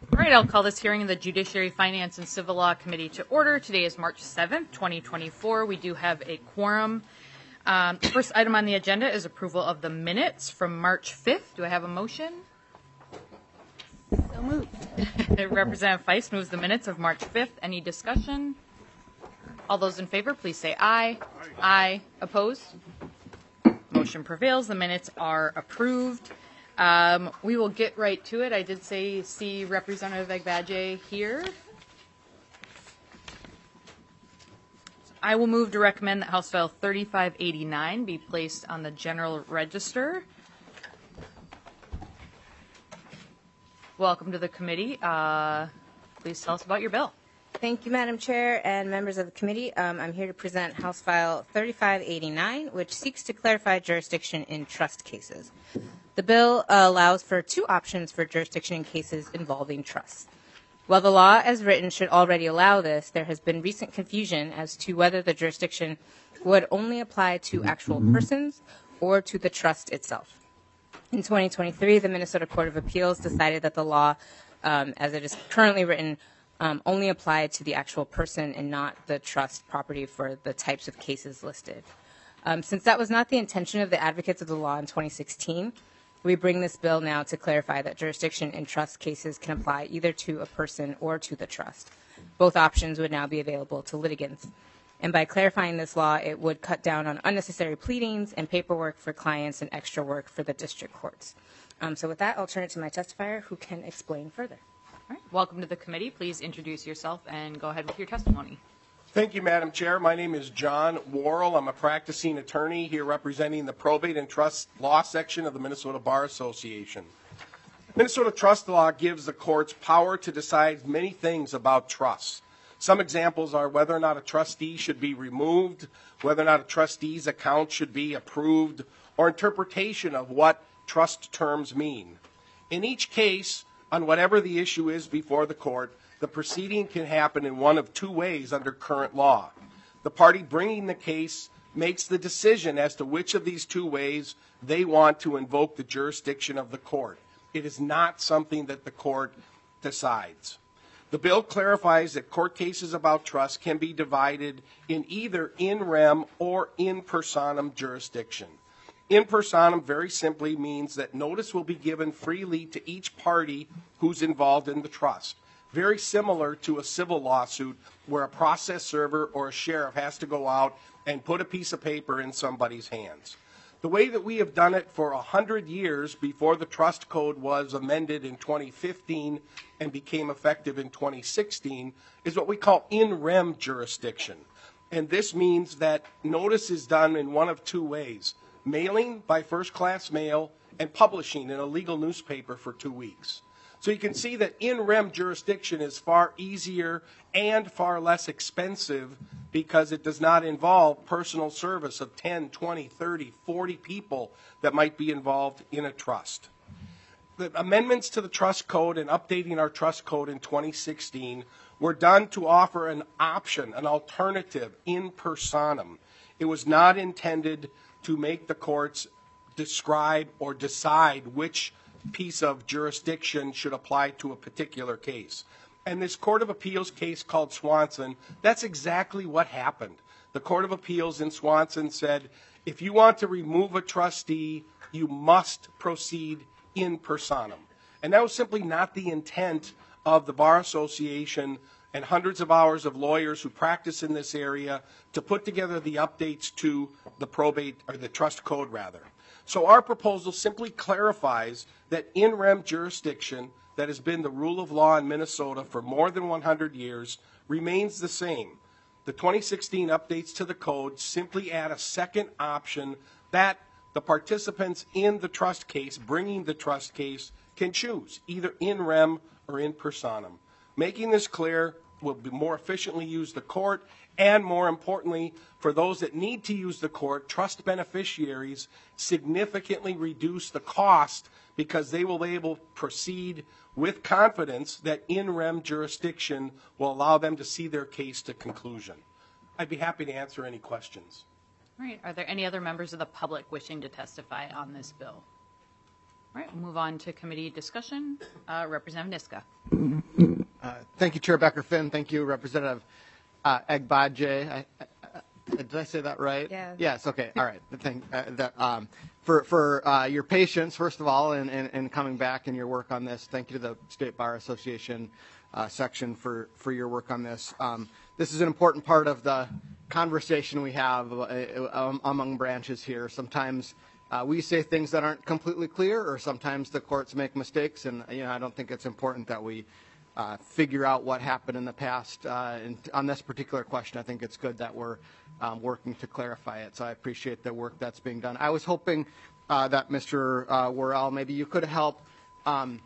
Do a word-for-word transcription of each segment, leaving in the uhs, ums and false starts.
All right, I'll call this hearing of the Judiciary, Finance, and Civil Law Committee to order. Today is March seventh, twenty twenty-four. We do have a quorum. Um, the first item on the agenda is approval of the minutes from March fifth. Do I have a motion? So moved. Representative Feist moves the minutes of March fifth. Any discussion? All those in favor, please say aye. Aye. Aye. Opposed? Motion prevails. The minutes are approved. Um, we will get right to it. I did say see Representative Agbaje here. I will move to recommend that House File thirty-five eighty-nine be placed on the General Register. Welcome to the committee. Uh, please tell us about your bill. Thank you, Madam Chair and members of the committee. Um, I'm here to present House File thirty-five eighty-nine, which seeks to clarify jurisdiction in trust cases. The bill uh, allows for two options for jurisdiction in cases involving trusts. While the law as written should already allow this, there has been recent confusion as to whether the jurisdiction would only apply to actual persons or to the trust itself. In twenty twenty-three, the Minnesota Court of Appeals decided that the law, um, as it is currently written, um, only applied to the actual person and not the trust property for the types of cases listed. Um, since that was not the intention of the advocates of the law in twenty sixteen, we bring this bill now to clarify that jurisdiction in trust cases can apply either to a person or to the trust. Both options would now be available to litigants. And by clarifying this law, it would cut down on unnecessary pleadings and paperwork for clients and extra work for the district courts. Um, so with that, I'll turn it to my testifier who can explain further. All right. Welcome to the committee. Please introduce yourself and go ahead with your testimony. Thank you, Madam Chair. My name is John Worrell. I'm a practicing attorney here representing the Probate and Trust Law section of the Minnesota Bar Association. Minnesota trust law gives the courts power to decide many things about trusts. Some examples are whether or not a trustee should be removed, whether or not a trustee's account should be approved, or interpretation of what trust terms mean. In each case, on whatever the issue is before the court, the proceeding can happen in one of two ways under current law. The party bringing the case makes the decision as to which of these two ways they want to invoke the jurisdiction of the court. It is not something that the court decides. The bill clarifies that court cases about trust can be divided in either in rem or in personam jurisdiction. In personam very simply means that notice will be given freely to each party who's involved in the trust. Very similar to a civil lawsuit where a process server or a sheriff has to go out and put a piece of paper in somebody's hands. The way that we have done it for a hundred years before the trust code was amended in twenty fifteen and became effective in twenty sixteen is what we call in rem jurisdiction. And this means that notice is done in one of two ways: mailing by first class mail and publishing in a legal newspaper for two weeks. So you can see that in rem jurisdiction is far easier and far less expensive because it does not involve personal service of ten, twenty, thirty, forty people that might be involved in a trust. The amendments to the trust code and updating our trust code in twenty sixteen were done to offer an option, an alternative in personam. It was not intended to make the courts describe or decide which piece of jurisdiction should apply to a particular case. And this Court of Appeals case called Swanson, that's exactly what happened. The Court of Appeals in Swanson said, if you want to remove a trustee, you must proceed in personam. And that was simply not the intent of the Bar Association and hundreds of hours of lawyers who practice in this area to put together the updates to the probate, or the trust code rather. So our proposal simply clarifies that in rem jurisdiction that has been the rule of law in Minnesota for more than one hundred years remains the same. The twenty sixteen updates to the code simply add a second option that the participants in the trust case, bringing the trust case, can choose, either in rem or in personam. Making this clear will be more efficiently use the court, and more importantly, for those that need to use the court, trust beneficiaries significantly reduce the cost because they will be able to proceed with confidence that in rem jurisdiction will allow them to see their case to conclusion. I'd be happy to answer any questions. All right. Are there any other members of the public wishing to testify on this bill? All right, we'll move on to committee discussion. Uh, Representative Niska. Uh, thank you, Chair Becker Finn. Thank you, Representative uh, Agbaje. I, I, I, did I say that right? Yeah. Yes. Okay. All right. Thank uh, that um, for for uh, your patience, first of all, and, and, and coming back and your work on this. Thank you to the State Bar Association uh, section for for your work on this. Um, this is an important part of the conversation we have uh, um, among branches here. Sometimes uh, we say things that aren't completely clear, or sometimes the courts make mistakes, and you know I don't think it's important that we Uh, figure out what happened in the past. Uh, and on this particular question, I think it's good that we're um, working to clarify it. So I appreciate the work that's being done. I was hoping uh, that Mister Uh, Worrell, maybe you could help um,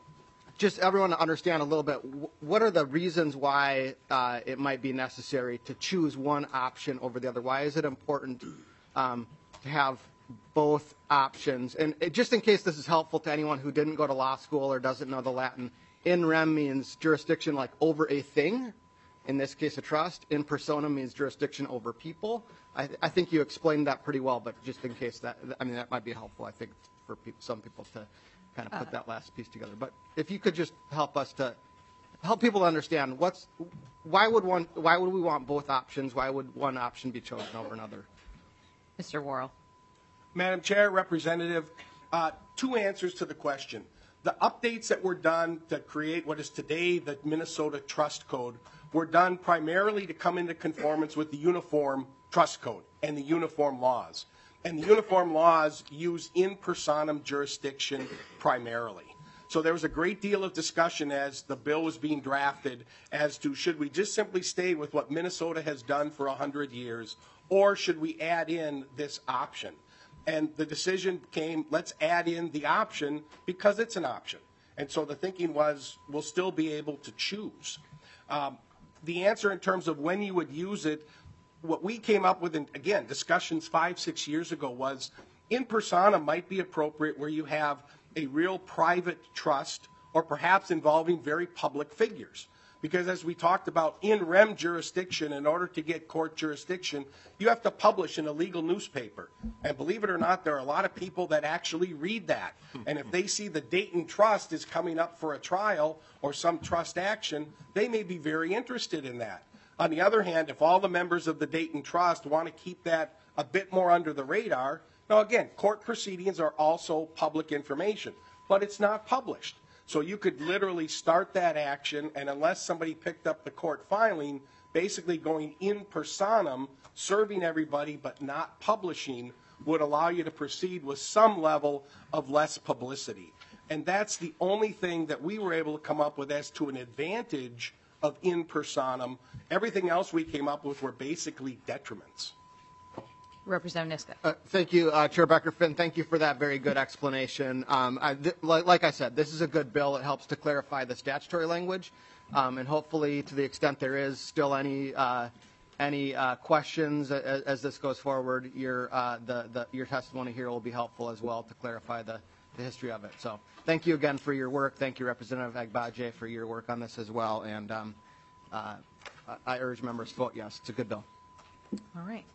just everyone to understand a little bit. What are the reasons why uh, it might be necessary to choose one option over the other? Why is it important um, to have both options? And it, just in case this is helpful to anyone who didn't go to law school or doesn't know the Latin, in rem means jurisdiction like over a thing, in this case a trust. In persona means jurisdiction over people. I, th- I think you explained that pretty well, but just in case that, I mean, that might be helpful, I think, for pe- some people to kind of put that last piece together. But if you could just help us to, help people to understand what's, why would one, why would we want both options? Why would one option be chosen over another? Mister Worrell. Madam Chair, Representative, uh, two answers to the question. The updates that were done to create what is today the Minnesota Trust Code were done primarily to come into conformance with the Uniform Trust Code and the uniform laws. And the uniform laws use in personam jurisdiction primarily. So there was a great deal of discussion as the bill was being drafted as to should we just simply stay with what Minnesota has done for one hundred years, or should we add in this option? And the decision came, let's add in the option because it's an option. And so the thinking was, we'll still be able to choose. Um, the answer in terms of when you would use it, what we came up with, in, again, discussions five, six years ago was in persona might be appropriate where you have a real private trust or perhaps involving very public figures. Because as we talked about, in rem jurisdiction, in order to get court jurisdiction, you have to publish in a legal newspaper. And believe it or not, there are a lot of people that actually read that. And if they see the Dayton Trust is coming up for a trial or some trust action, they may be very interested in that. On the other hand, if all the members of the Dayton Trust want to keep that a bit more under the radar, now again, court proceedings are also public information, but it's not published. So you could literally start that action, and unless somebody picked up the court filing, basically going in personam, serving everybody but not publishing, would allow you to proceed with some level of less publicity. And that's the only thing that we were able to come up with as to an advantage of in personam. Everything else we came up with were basically detriments. Representative Niska. Uh, thank you, uh, Chair Becker Finn. Thank you for that very good explanation. Um, I, th- like, like I said, this is a good bill. It helps to clarify the statutory language, um, and hopefully, to the extent there is still any uh, any uh, questions as, as this goes forward, your uh, the, the your testimony here will be helpful as well to clarify the, the history of it. So, thank you again for your work. Thank you, Representative Agbaje, for your work on this as well. And um, uh, I urge members to vote yes. It's a good bill. All right.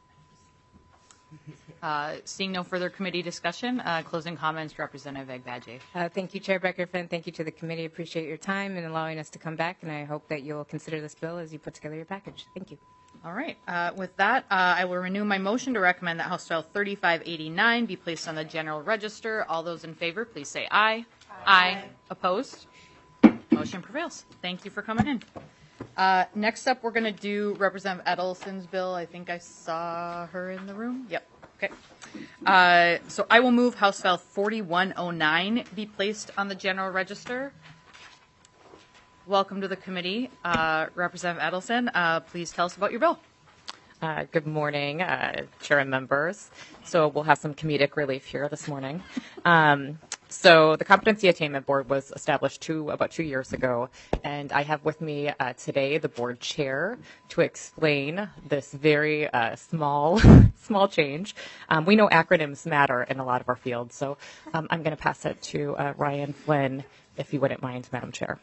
Uh, seeing no further committee discussion, uh, closing comments, Representative Agbaje. Uh, thank you, Chair Becker Finn. Thank you to the committee. Appreciate your time and allowing us to come back, and I hope that you'll consider this bill as you put together your package. Thank you. All right. Uh, with that, uh, I will renew my motion to recommend that House File thirty-five eighty-nine be placed on the general register. All those in favor, please say aye. Aye. Aye. Opposed? Motion prevails. Thank you for coming in. Uh, next up, we're going to do Representative Edelson's bill. I think I saw her in the room. Yep. Okay. Uh, so I will move House File forty-one oh nine be placed on the general register. Welcome to the committee. Uh, Representative Edelson, uh, please tell us about your bill. Uh, good morning, uh, Chair and members. So we'll have some comedic relief here this morning. Um, so the Competency Attainment Board was established two, about two years ago, and I have with me uh, today the board chair to explain this very uh, small, small change. Um, we know acronyms matter in a lot of our fields, so um, I'm going to pass it to uh, Ryan Flynn, if you wouldn't mind, Madam Chair.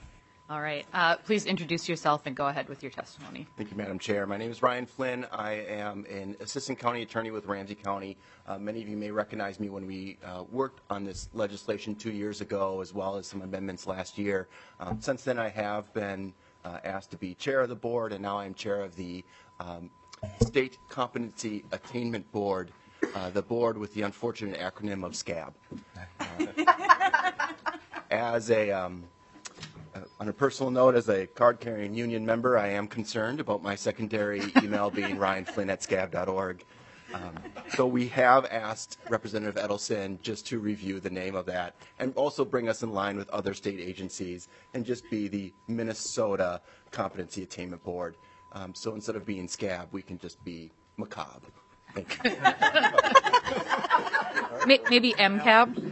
All right. Uh, please introduce yourself and go ahead with your testimony. Thank you, Madam Chair. My name is Ryan Flynn. I am an assistant county attorney with Ramsey County. Uh, many of you may recognize me when we uh, worked on this legislation two years ago, as well as some amendments last year. Um, since then, I have been uh, asked to be chair of the board, and now I'm chair of the um, State Competency Attainment Board, uh, the board with the unfortunate acronym of SCAB. Uh, as a um, Uh, on a personal note, as a card-carrying union member, I am concerned about my secondary email being ryan flynn at scab dot org. Um, so we have asked Representative Edelson just to review the name of that and also bring us in line with other state agencies and just be the Minnesota Competency Attainment Board. Um, so instead of being SCAB, we can just be macabre. Thank you. Maybe M C A B?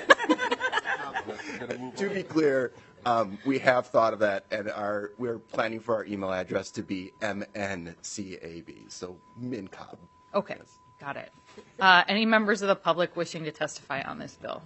To be clear, um, we have thought of that, and are we're planning for our email address to be M N C A B, so MinCob. Okay, Yes. got it. Uh, any members of the public wishing to testify on this bill?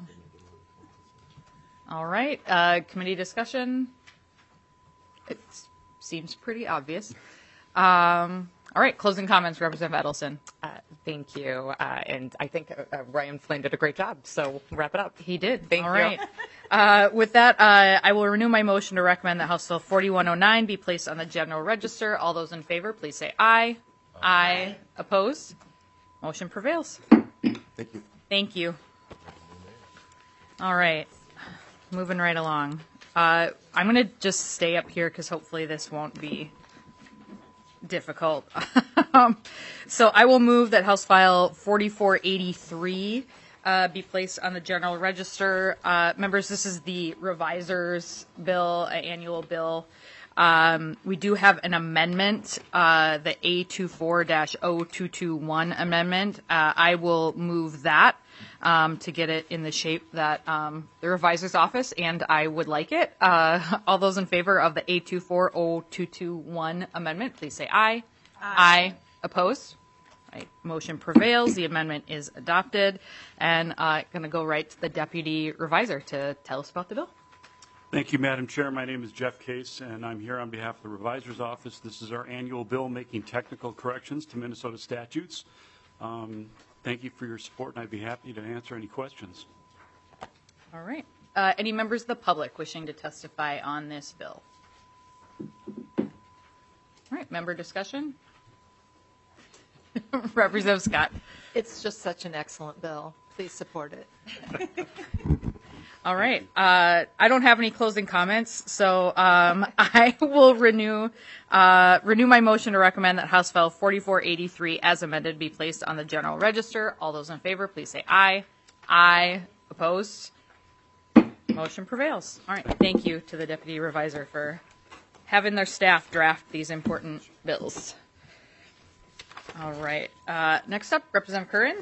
All right, uh, committee discussion. It seems pretty obvious. Um, all right, closing comments, Representative Edelson. Uh, thank you. Uh, and I think uh, Ryan Flynn did a great job. So wrap it up. He did. Thank All you. right. Uh, with that, uh, I will renew my motion to recommend that House Bill forty-one oh nine be placed on the general register. All those in favor, please say aye. Aye. Opposed? Motion prevails. Thank you. Thank you. All right. Moving right along. Uh, I'm going to just stay up here because hopefully this won't be difficult. um, so I will move that House File forty-four eighty-three uh, be placed on the general register. Uh, members, this is the reviser's bill, an annual bill. Um, we do have an amendment, uh, the A twenty-four dash oh two two one amendment. Uh, I will move that um, to get it in the shape that um, the reviser's office and I would like it. Uh, all those in favor of the A twenty-four dash oh two two one amendment, please say aye. Aye. Aye. Opposed? Right. Motion prevails. The amendment is adopted. And I'm uh, going to go right to the deputy reviser to tell us about the bill. Thank you, Madam Chair. My name is Jeff Case, and I'm here on behalf of the Reviser's Office. This is our annual bill making technical corrections to Minnesota statutes. Um, thank you for your support, and I'd be happy to answer any questions. All right. Uh, any members of the public wishing to testify on this bill? All right. Member discussion? Representative Scott. It's just such an excellent bill. Please support it. All right. Uh, I don't have any closing comments, so um, I will renew uh, renew my motion to recommend that House File forty-four eighty-three, as amended, be placed on the general register. All those in favor, please say aye. Aye. Opposed? Motion prevails. All right. Thank you to the Deputy Reviser for having their staff draft these important bills. All right. Uh, next up, Representative Curran.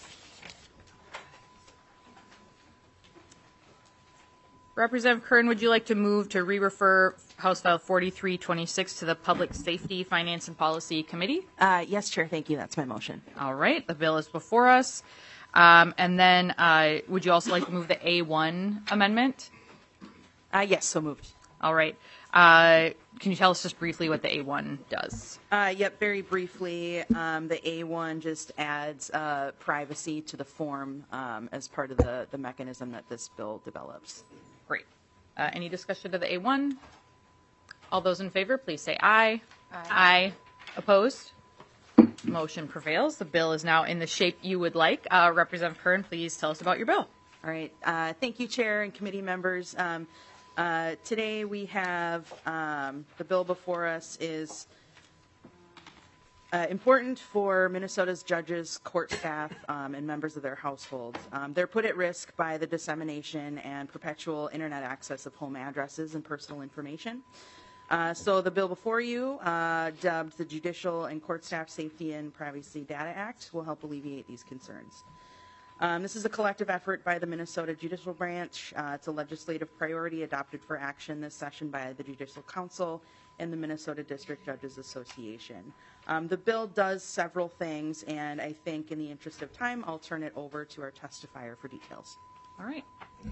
Representative Curran, would you like to move to re-refer House File forty-three twenty-six to the Public Safety, Finance, and Policy Committee? Uh, yes, Chair. Thank you. That's my motion. All right. The bill is before us. Um, and then uh, would you also like to move the A one amendment? Uh, yes, so moved. All right. Uh, can you tell us just briefly what the A one does? Uh, yep, very briefly, um, the A one just adds uh, privacy to the form um, as part of the, the mechanism that this bill develops. Great. Uh, any discussion of the A one? All those in favor, please say aye. Aye. Aye. Opposed? Motion prevails. The bill is now in the shape you would like. Uh, Representative Curran, please tell us about your bill. All right. Uh, thank you, Chair and committee members. Um, uh, today we have um, the bill before us is Uh, important for Minnesota's judges, court staff, um, and members of their households. Um, they're put at risk by the dissemination and perpetual internet access of home addresses and personal information. Uh, so the bill before you, uh, dubbed the Judicial and Court Staff Safety and Privacy Data Act, will help alleviate these concerns. Um, this is a collective effort by the Minnesota Judicial Branch. Uh, it's a legislative priority adopted for action this session by the Judicial Council and the Minnesota District Judges Association. Um, the bill does several things, and I think in the interest of time, I'll turn it over to our testifier for details. All right.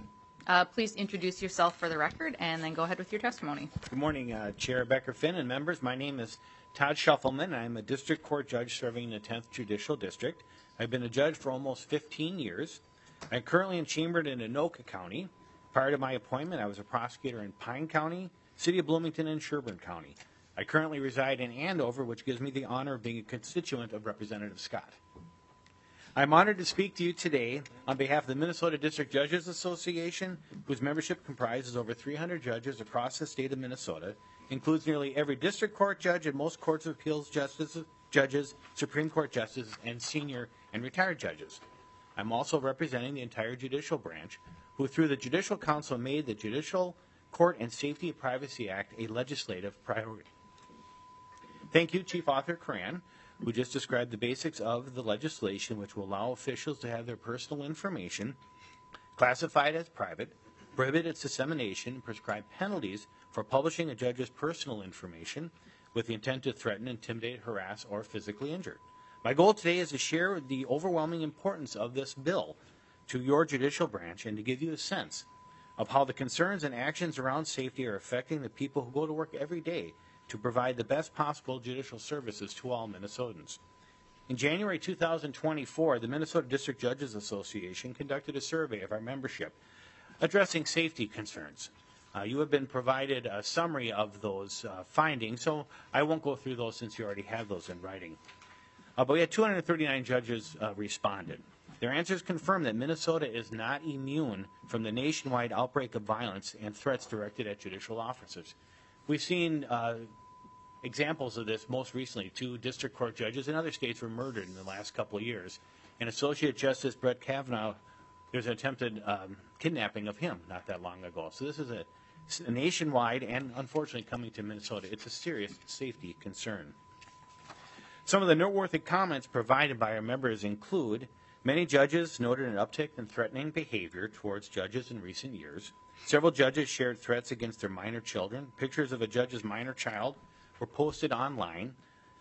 Uh, please introduce yourself for the record and then go ahead with your testimony. Good morning, uh, Chair Becker Finn and members. My name is Todd Shuffleman. I'm a district court judge serving in the tenth Judicial District. I've been a judge for almost fifteen years. I'm currently enchambred in Anoka County. Prior to my appointment, I was a prosecutor in Pine County, City of Bloomington, and Sherburne County. I currently reside in Andover, which gives me the honor of being a constituent of Representative Scott. I'm honored to speak to you today on behalf of the Minnesota District Judges Association, whose membership comprises over three hundred judges across the state of Minnesota, includes nearly every district court judge and most courts of appeals justices, judges, Supreme Court justices, and senior and retired judges. I'm also representing the entire judicial branch, who through the Judicial Council made the Judicial Court and Safety and Privacy Act a legislative priority. Thank you, Chief Arthur Cran, who just described the basics of the legislation which will allow officials to have their personal information classified as private, prohibit its dissemination, and prescribe penalties for publishing a judge's personal information with the intent to threaten, intimidate, harass, or physically injure. My goal today is to share the overwhelming importance of this bill to your judicial branch and to give you a sense of how the concerns and actions around safety are affecting the people who go to work every day to provide the best possible judicial services to all Minnesotans. In January two thousand twenty-four, the Minnesota District Judges Association conducted a survey of our membership addressing safety concerns. Uh, you have been provided a summary of those uh, findings, so I won't go through those since you already have those in writing. Uh, but we had two hundred thirty-nine judges uh, responded. Their answers confirm that Minnesota is not immune from the nationwide outbreak of violence and threats directed at judicial officers. We've seen uh, examples of this most recently. Two district court judges in other states were murdered in the last couple of years. And Associate Justice Brett Kavanaugh, there's an attempted um, kidnapping of him not that long ago. So this is a, a nationwide and unfortunately coming to Minnesota. It's a serious safety concern. Some of the noteworthy comments provided by our members include many judges noted an uptick in threatening behavior towards judges in recent years. Several judges shared threats against their minor children. Pictures of a judge's minor child were posted online.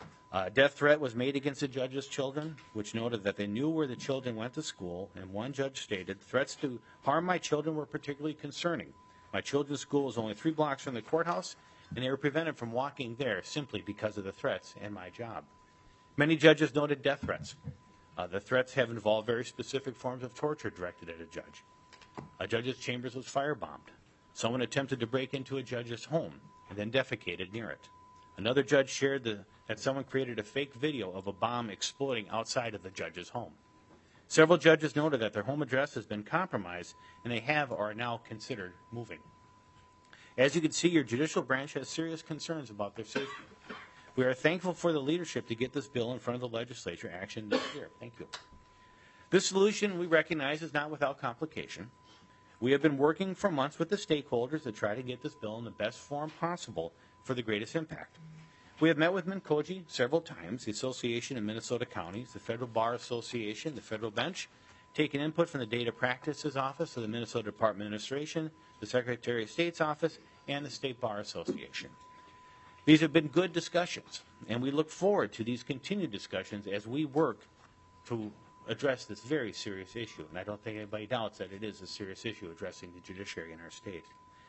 A death threat was made against the judge's children, which noted that they knew where the children went to school, and one judge stated, "Threats to harm my children were particularly concerning. My children's school was only three blocks from the courthouse, and they were prevented from walking there simply because of the threats and my job." Many judges noted death threats. Uh, the threats have involved very specific forms of torture directed at a judge. A judge's chambers was firebombed. Someone attempted to break into a judge's home and then defecated near it. Another judge shared the, that someone created a fake video of a bomb exploding outside of the judge's home. Several judges noted that their home address has been compromised and they have or are now considered moving. As you can see, your judicial branch has serious concerns about their safety. We are thankful for the leadership to get this bill in front of the legislature action this year. Thank you. This solution, we recognize, is not without complication. We have been working for months with the stakeholders to try to get this bill in the best form possible for the greatest impact. We have met with MNCOJI several times, the Association of Minnesota Counties, the Federal Bar Association, the Federal Bench, taken input from the Data Practices Office of the Minnesota Department of Administration, the Secretary of State's Office, and the State Bar Association. These have been good discussions, and we look forward to these continued discussions as we work to address this very serious issue. And I don't think anybody doubts that it is a serious issue addressing the judiciary in our state.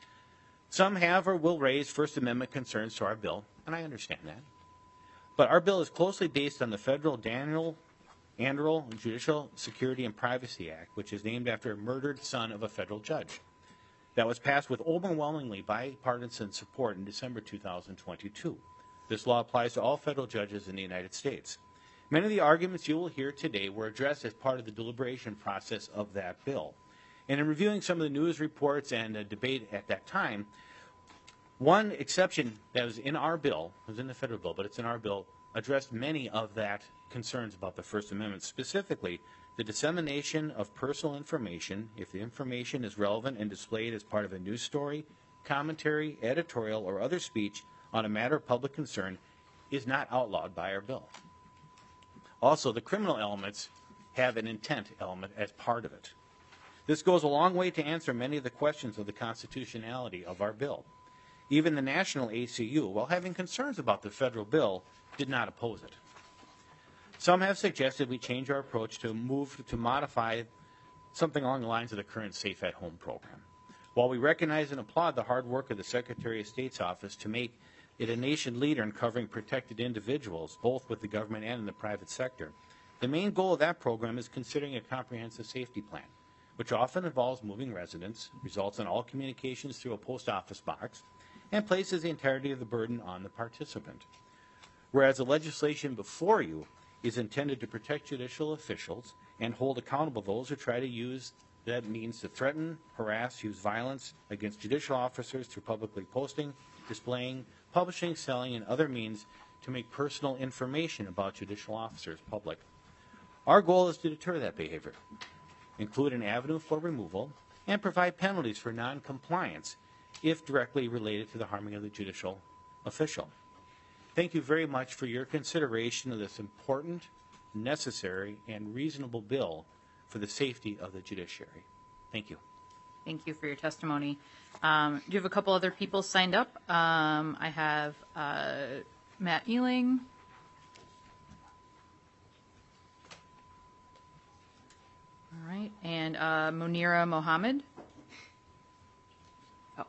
Some have or will raise First Amendment concerns to our bill, and I understand that. But our bill is closely based on the federal Daniel Anderl Judicial Security and Privacy Act, which is named after a murdered son of a federal judge. That was passed with overwhelmingly bipartisan support in December two thousand twenty-two. This law applies to all federal judges in the United States. Many of the arguments you will hear today were addressed as part of the deliberation process of that bill. And in reviewing some of the news reports and the debate at that time, one exception that was in our bill, it was in the federal bill, but it's in our bill, addressed many of that concerns about the First Amendment, specifically the dissemination of personal information, if the information is relevant and displayed as part of a news story, commentary, editorial, or other speech on a matter of public concern, is not outlawed by our bill. Also, the criminal elements have an intent element as part of it. This goes a long way to answer many of the questions of the constitutionality of our bill. Even the National A C U, while having concerns about the federal bill, did not oppose it. Some have suggested we change our approach to move to modify something along the lines of the current Safe at Home program. While we recognize and applaud the hard work of the Secretary of State's office to make it a nation leader in covering protected individuals, both with the government and in the private sector, the main goal of that program is considering a comprehensive safety plan, which often involves moving residents, results in all communications through a post office box, and places the entirety of the burden on the participant. Whereas the legislation before you is intended to protect judicial officials and hold accountable those who try to use that means to threaten, harass, use violence against judicial officers through publicly posting, displaying, publishing, selling, and other means to make personal information about judicial officers public. Our goal is to deter that behavior, include an avenue for removal, and provide penalties for non-compliance if directly related to the harming of the judicial official. Thank you very much for your consideration of this important, necessary, and reasonable bill for the safety of the judiciary. Thank you. Thank you for your testimony. Um, do you have a couple other people signed up? Um, I have uh, Matt Ealing. All right, and uh, Munira Mohammed. Oh.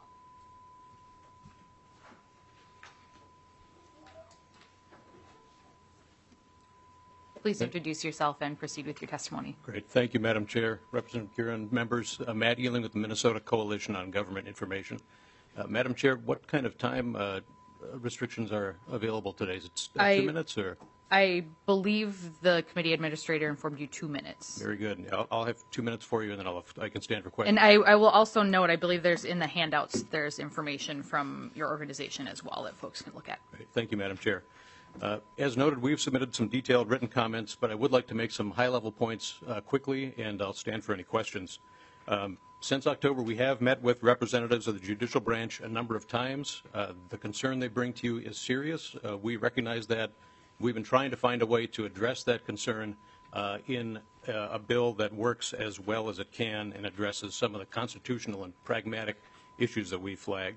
Please introduce yourself and proceed with your testimony. Great. Thank you, Madam Chair, Representative Kieran, members. Uh, Matt Ealing with the Minnesota Coalition on Government Information. Uh, Madam Chair, what kind of time uh, restrictions are available today? Is it uh, I, two minutes or? I believe the committee administrator informed you two minutes. Very good. I'll, I'll have two minutes for you, and then I'll have, I can stand for questions. And I, I will also note, I believe there's in the handouts, there's information from your organization as well that folks can look at. Great. Thank you, Madam Chair. Uh, as noted, we've submitted some detailed written comments, but I would like to make some high-level points uh, quickly, and I'll stand for any questions. Um, since October, we have met with representatives of the judicial branch a number of times. Uh, the concern they bring to you is serious. Uh, we recognize that. We've been trying to find a way to address that concern uh, in uh, a bill that works as well as it can and addresses some of the constitutional and pragmatic issues that we flagged.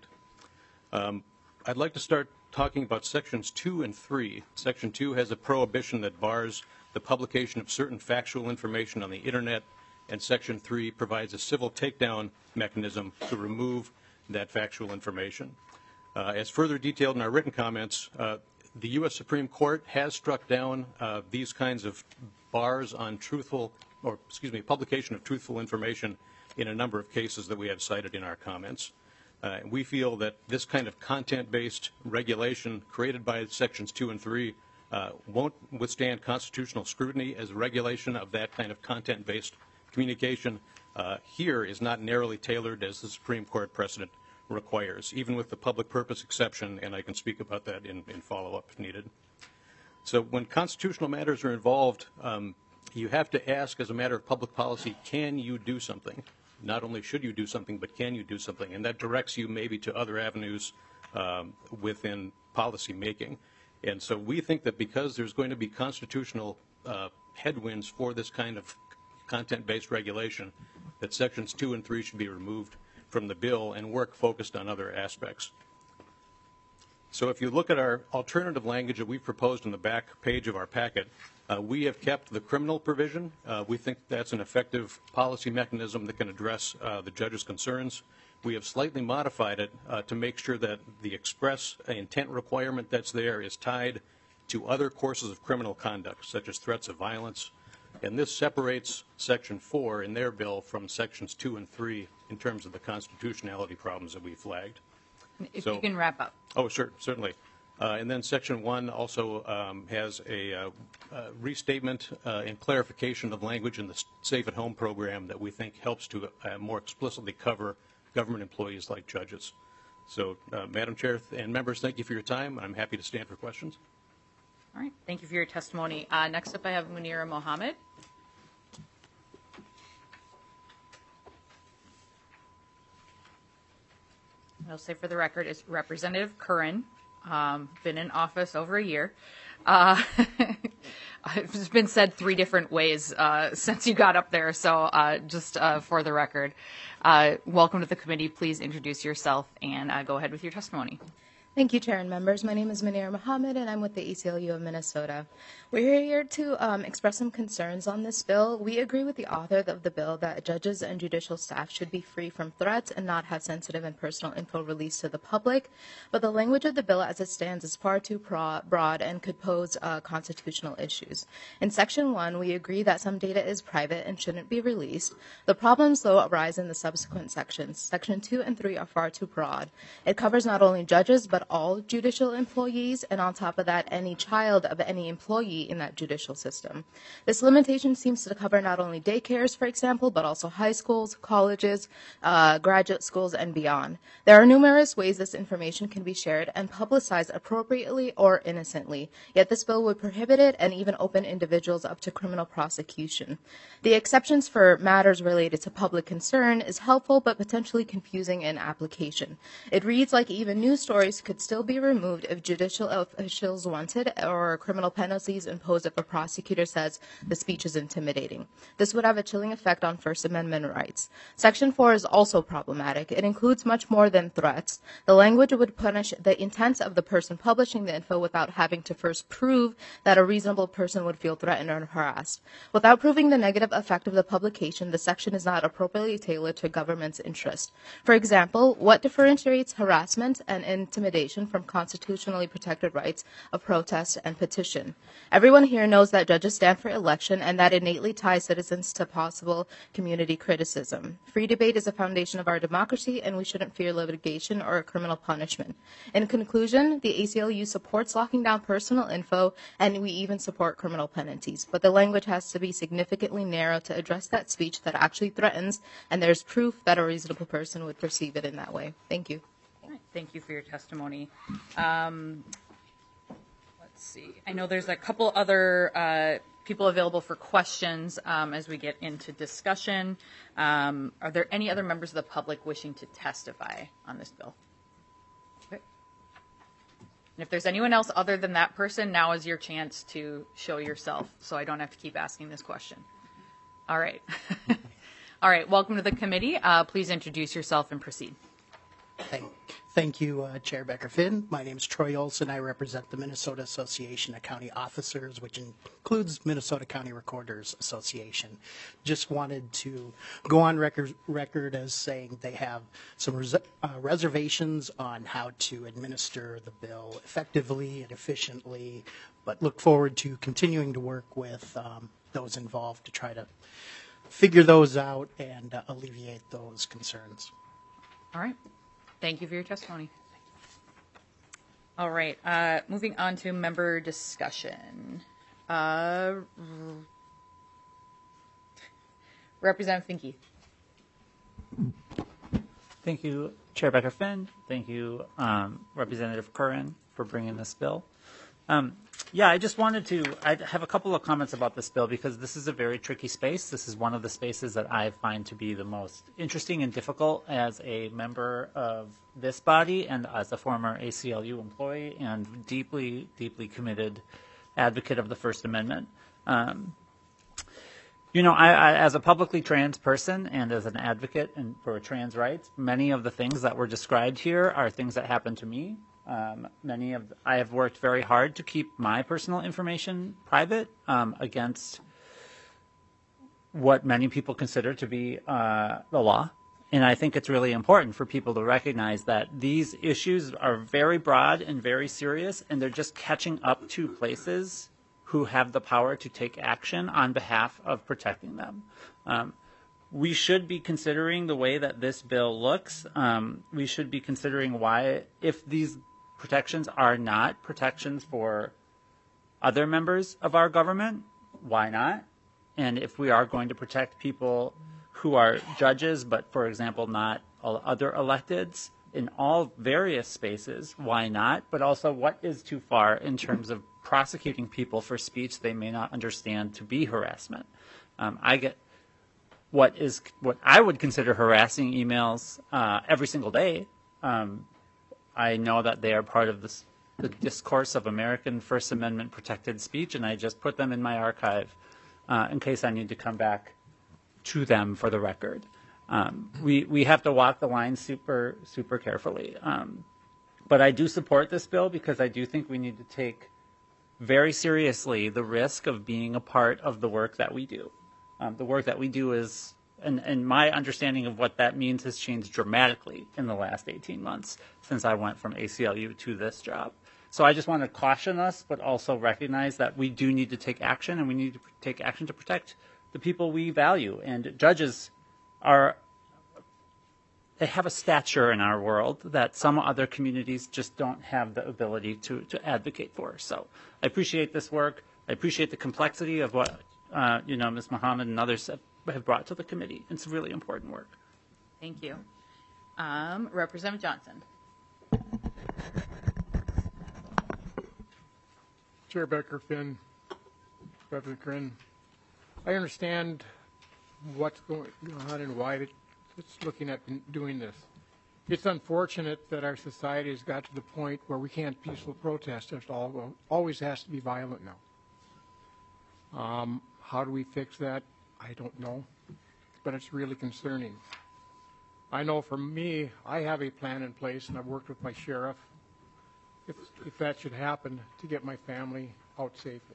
Um, I'd like to start talking about sections two and three. Section two has a prohibition that bars the publication of certain factual information on the internet, and section three provides a civil takedown mechanism to remove that factual information. Uh, as further detailed in our written comments, uh, the U S Supreme Court has struck down uh, these kinds of bars on truthful, or excuse me, publication of truthful information in a number of cases that we have cited in our comments. Uh, we feel that this kind of content-based regulation created by sections two and three uh, won't withstand constitutional scrutiny, as regulation of that kind of content-based communication uh, here is not narrowly tailored as the Supreme Court precedent requires, even with the public purpose exception, and I can speak about that in, in follow-up if needed. So when constitutional matters are involved, um, you have to ask, as a matter of public policy, can you do something? Not only should you do something, but can you do something? And that directs you maybe to other avenues um, within policy making. And so we think that because there's going to be constitutional uh, headwinds for this kind of content-based regulation, that sections two and three should be removed from the bill and work focused on other aspects. So if you look at our alternative language that we've proposed on the back page of our packet, uh, we have kept the criminal provision. Uh, we think that's an effective policy mechanism that can address uh, the judge's concerns. We have slightly modified it uh, to make sure that the express intent requirement that's there is tied to other courses of criminal conduct, such as threats of violence. And this separates Section four in their bill from Sections two and three in terms of the constitutionality problems that we flagged. If So- you can wrap up. Oh, sure, certainly. Uh, and then Section one also um, has a uh, uh, restatement uh, and clarification of language in the Safe at Home program that we think helps to uh, more explicitly cover government employees like judges. So, uh, Madam Chair and members, thank you for your time. I'm happy to stand for questions. All right, thank you for your testimony. Uh, next up, I have Munira Mohammed. I'll say for the record, it's Representative Curran, um, been in office over a year. Uh, it's been said three different ways uh, since you got up there, so uh, just uh, for the record, uh, welcome to the committee. Please introduce yourself and uh, go ahead with your testimony. Thank you, Chair and members. My name is Manira Mohammed, and I'm with the A C L U of Minnesota. We're here to um, express some concerns on this bill. We agree with the author of the bill that judges and judicial staff should be free from threats and not have sensitive and personal info released to the public. But the language of the bill as it stands is far too pro- broad and could pose uh, constitutional issues. In Section one, we agree that some data is private and shouldn't be released. The problems, though, arise in the subsequent sections. Section two and three are far too broad. It covers not only judges, but all judicial employees, and on top of that, any child of any employee in that judicial system. This limitation seems to cover not only daycares, for example, but also high schools, colleges, uh, graduate schools, and beyond. There are numerous ways this information can be shared and publicized appropriately or innocently, yet this bill would prohibit it and even open individuals up to criminal prosecution. The exceptions for matters related to public concern is helpful but potentially confusing in application. It reads like even news stories could still be removed if judicial officials wanted, or criminal penalties imposed if a prosecutor says the speech is intimidating. This would have a chilling effect on First Amendment rights. Section four is also problematic. It includes much more than threats. The language would punish the intent of the person publishing the info without having to first prove that a reasonable person would feel threatened or harassed. Without proving the negative effect of the publication, the section is not appropriately tailored to government's interest. For example, what differentiates harassment and intimidation from constitutionally protected rights of protest and petition? Everyone here knows that judges stand for election and that innately ties citizens to possible community criticism. Free debate is the foundation of our democracy, and we shouldn't fear litigation or criminal punishment. In conclusion, the A C L U supports locking down personal info, and we even support criminal penalties. But the language has to be significantly narrow to address that speech that actually threatens, and there's proof that a reasonable person would perceive it in that way. Thank you. Thank you for your testimony. Um, let's see. I know there's a couple other uh, people available for questions um, as we get into discussion. Um, are there any other members of the public wishing to testify on this bill? Okay. And if there's anyone else other than that person, now is your chance to show yourself, so I don't have to keep asking this question. All right. All right. Welcome to the committee. Uh, please introduce yourself and proceed. Thank, thank you, uh, Chair Becker-Finn. My name is Troy Olson. I represent the Minnesota Association of County Officers, which includes Minnesota County Recorders Association. Just wanted to go on record, record as saying they have some res- uh, reservations on how to administer the bill effectively and efficiently, but look forward to continuing to work with um, those involved to try to figure those out and uh, alleviate those concerns. All right. Thank you for your testimony. All right. Uh, moving on to member discussion. Uh, Representative Finke. Thank you, Chair Becker-Finn. Thank you, um, Representative Curran, for bringing this bill. Um, yeah, I just wanted to, I have a couple of comments about this bill because this is a very tricky space. This is one of the spaces that I find to be the most interesting and difficult as a member of this body and as a former A C L U employee and deeply, deeply committed advocate of the First Amendment. Um, you know, I, I, as a publicly trans person and as an advocate and for trans rights, many of the things that were described here are things that happened to me. Um, many of I have worked very hard to keep my personal information private um, against what many people consider to be uh, the law. And I think it's really important for people to recognize that these issues are very broad and very serious, and they're just catching up to places who have the power to take action on behalf of protecting them. Um, we should be considering the way that this bill looks. Um, we should be considering why, if these protections are not protections for other members of our government, why not? And if we are going to protect people who are judges, but for example, not other electeds in all various spaces, why not? But also, what is too far in terms of prosecuting people for speech they may not understand to be harassment? Um, I get what is what I would consider harassing emails uh, every single day. Um, I know that they are part of this, the discourse of American First Amendment protected speech, and I just put them in my archive uh, in case I need to come back to them for the record. Um, we we have to walk the line super super carefully. Um, But I do support this bill because I do think we need to take very seriously the risk of being a part of the work that we do. Um, the work that we do is, and, and my understanding of what that means has changed dramatically in the last eighteen months since I went from A C L U to this job. So I just want to caution us, but also recognize that we do need to take action, and we need to take action to protect the people we value. And judges are, they have a stature in our world that some other communities just don't have the ability to, to advocate for. So I appreciate this work. I appreciate the complexity of what, uh, you know, Miz Mohammed and others have, have brought to the committee. It's really important work. Thank you. Um, Representative Johnson. Chair Becker Finn, Representative Corinne, I understand what's going on and why it's looking at doing this. It's unfortunate that our society has got to the point where we can't peaceful protest. It all, always has to be violent now. Um, how do we fix that? I don't know, but it's really concerning. I know for me, I have a plan in place, and I've worked with my sheriff, if, if that should happen, to get my family out safely.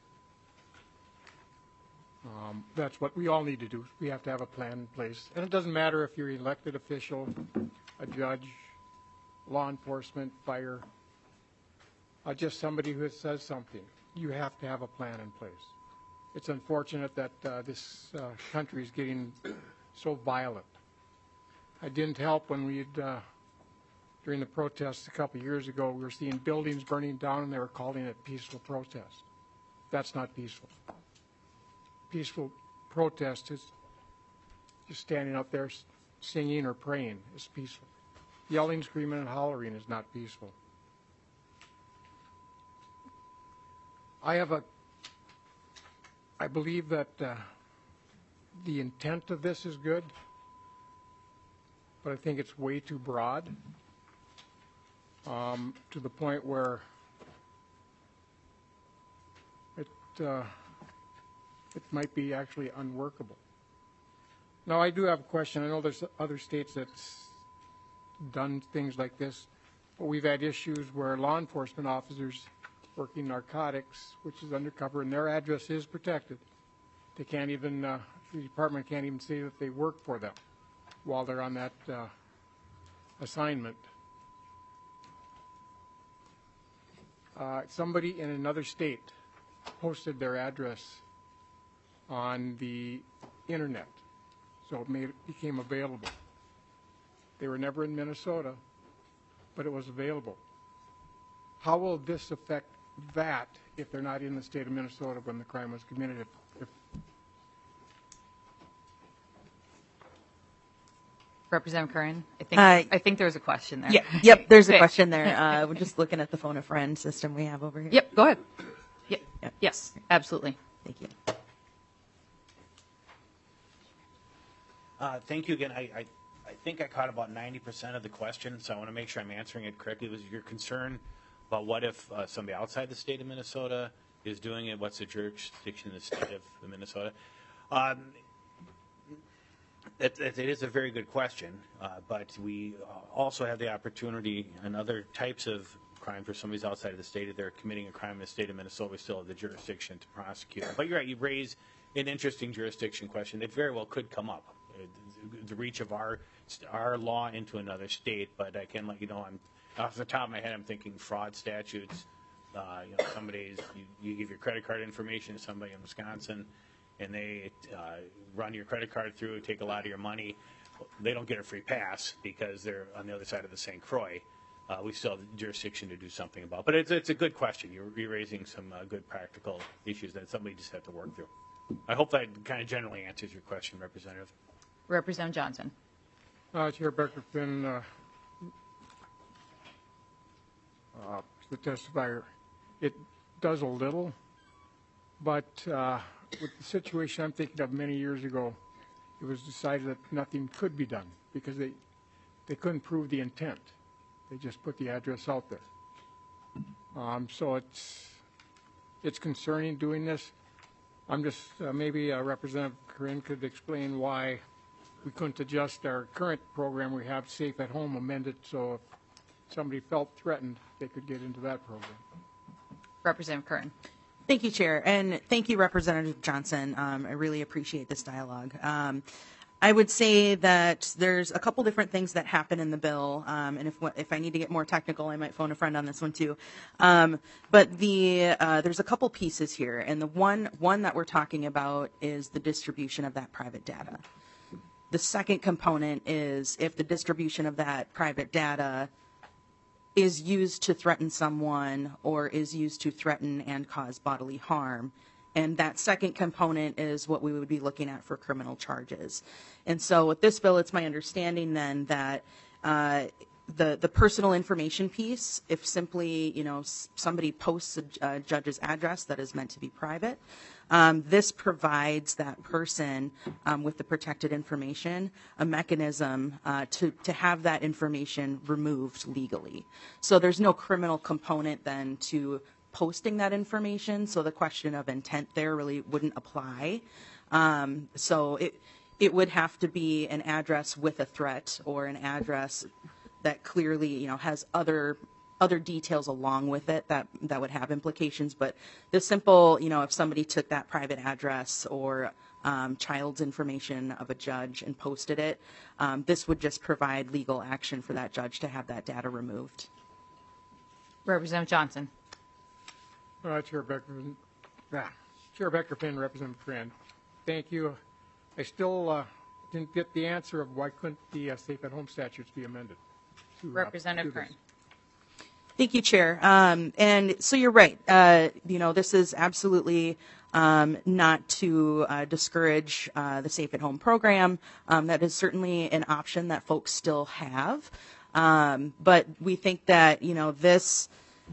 Um, that's what we all need to do. We have to have a plan in place. And it doesn't matter if you're an elected official, a judge, law enforcement, fire, uh, just somebody who says something. You have to have a plan in place. It's unfortunate that uh, this uh, country is getting so violent. I didn't help when we had, uh, during the protests a couple of years ago, we were seeing buildings burning down and they were calling it peaceful protest. That's not peaceful. Peaceful protest is just standing up there singing or praying is peaceful. Yelling, screaming, and hollering is not peaceful. I have a, I believe that uh, the intent of this is good, but I think it's way too broad um, to the point where it, uh, it might be actually unworkable. Now, I do have a question. I know there's other states that's done things like this, but we've had issues where law enforcement officers working narcotics, which is undercover, and their address is protected. They can't even, uh, the department can't even say that they work for them while they're on that uh, assignment. Uh, somebody in another state posted their address on the internet, so it made, it became available. They were never in Minnesota, but it was available. How will this affect that if they're not in the state of Minnesota when the crime was committed? If, if Representative Curran, I think Uh, I think there was a question there. Yeah, yep, there's a Okay. question there. Uh, we're just looking at the phone a friend system we have over here. Yep, go ahead. Yep. Yep. Yes, absolutely. Thank you. Uh, thank you again. I, I, I think I caught about ninety percent of the question, so I want to make sure I'm answering it correctly. Was your concern about what if uh, somebody outside the state of Minnesota is doing it? What's the jurisdiction in the state of Minnesota? Um, it, it, it is a very good question, uh, but we also have the opportunity in other types of crime for somebody's outside of the state. If they're committing a crime in the state of Minnesota, we still have the jurisdiction to prosecute them. But you're right, you raise an interesting jurisdiction question that very well could come up. The reach of our our law into another state, but I can let you know, I'm off the top of my head, I'm thinking fraud statutes. Uh, you know, somebody's you, you give your credit card information to somebody in Wisconsin, and they uh, run your credit card through, take a lot of your money. They don't get a free pass because they're on the other side of the Saint Croix. Uh, we still have jurisdiction to do something about. But it's it's a good question. You're, you're raising some uh, good practical issues that somebody just have to work through. I hope that kind of generally answers your question, Representative. Representative Johnson. Uh, Chair Becker Finn, uh, uh, the testifier, it does a little, but uh, with the situation I'm thinking of many years ago, it was decided that nothing could be done because they they couldn't prove the intent. They just put the address out there. Um, so it's it's concerning doing this. I'm just uh, maybe uh, Representative Corinne could explain why we couldn't adjust our current program we have, Safe at Home, amended so if somebody felt threatened, they could get into that program. Representative Curran. Thank you, Chair, and thank you, Representative Johnson. Um, I really appreciate this dialogue. Um, I would say that there's a couple different things that happen in the bill, um, and if if I need to get more technical, I might phone a friend on this one too. Um, but the uh, there's a couple pieces here, and the one one that we're talking about is the distribution of that private data. The second component is if the distribution of that private data is used to threaten someone or is used to threaten and cause bodily harm. And that second component is what we would be looking at for criminal charges. And so with this bill, it's my understanding then that uh, the the personal information piece, if simply, you know, s- somebody posts a, a judge's address that is meant to be private, um, this provides that person um, with the protected information a mechanism uh, to, to have that information removed legally. So there's no criminal component then to posting that information, so the question of intent there really wouldn't apply. Um, so it it would have to be an address with a threat or an address that clearly, you know, has other other details along with it that that would have implications. But the simple, you know, if somebody took that private address or um, child's information of a judge and posted it, um, this would just provide legal action for that judge to have that data removed. Representative Johnson. Uh, Chair Becker, ah, Chair Becker Finn, Representative Friend, thank you. I still uh, didn't get the answer of why couldn't the uh, Safe at Home statutes be amended. To, uh, Representative to this. Curran. Thank you, Chair. Um, and so you're right. Uh, you know, this is absolutely um, not to uh, discourage uh, the Safe at Home program. Um, that is certainly an option that folks still have. Um, but we think that, you know, this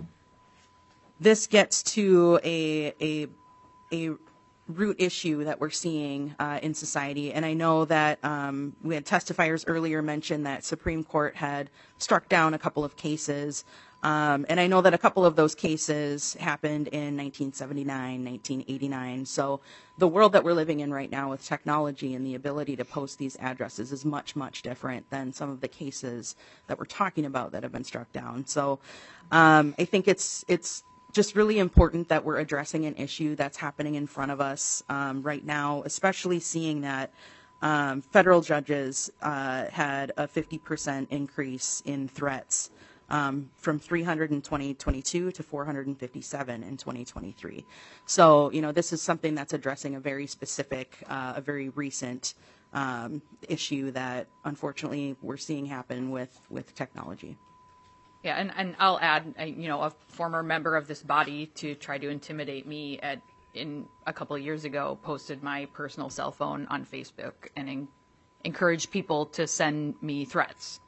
this gets to a a a root issue that we're seeing uh, in society. And I know that um, we had testifiers earlier mention that Supreme Court had struck down a couple of cases. Um, and I know that a couple of those cases happened in nineteen seventy-nine, nineteen eighty-nine. So the world that we're living in right now with technology and the ability to post these addresses is much, much different than some of the cases that we're talking about that have been struck down. So um, I think it's it's just really important that we're addressing an issue that's happening in front of us um, right now, especially seeing that um, federal judges uh, had a fifty percent increase in threats. Um, from three hundred in twenty twenty-two to four hundred fifty-seven in twenty twenty-three. So, you know, this is something that's addressing a very specific, uh, a very recent um, issue that unfortunately we're seeing happen with, with technology. Yeah, and, and I'll add, uh, you know, a former member of this body to try to intimidate me at in a couple of years ago posted my personal cell phone on Facebook and en- encouraged people to send me threats.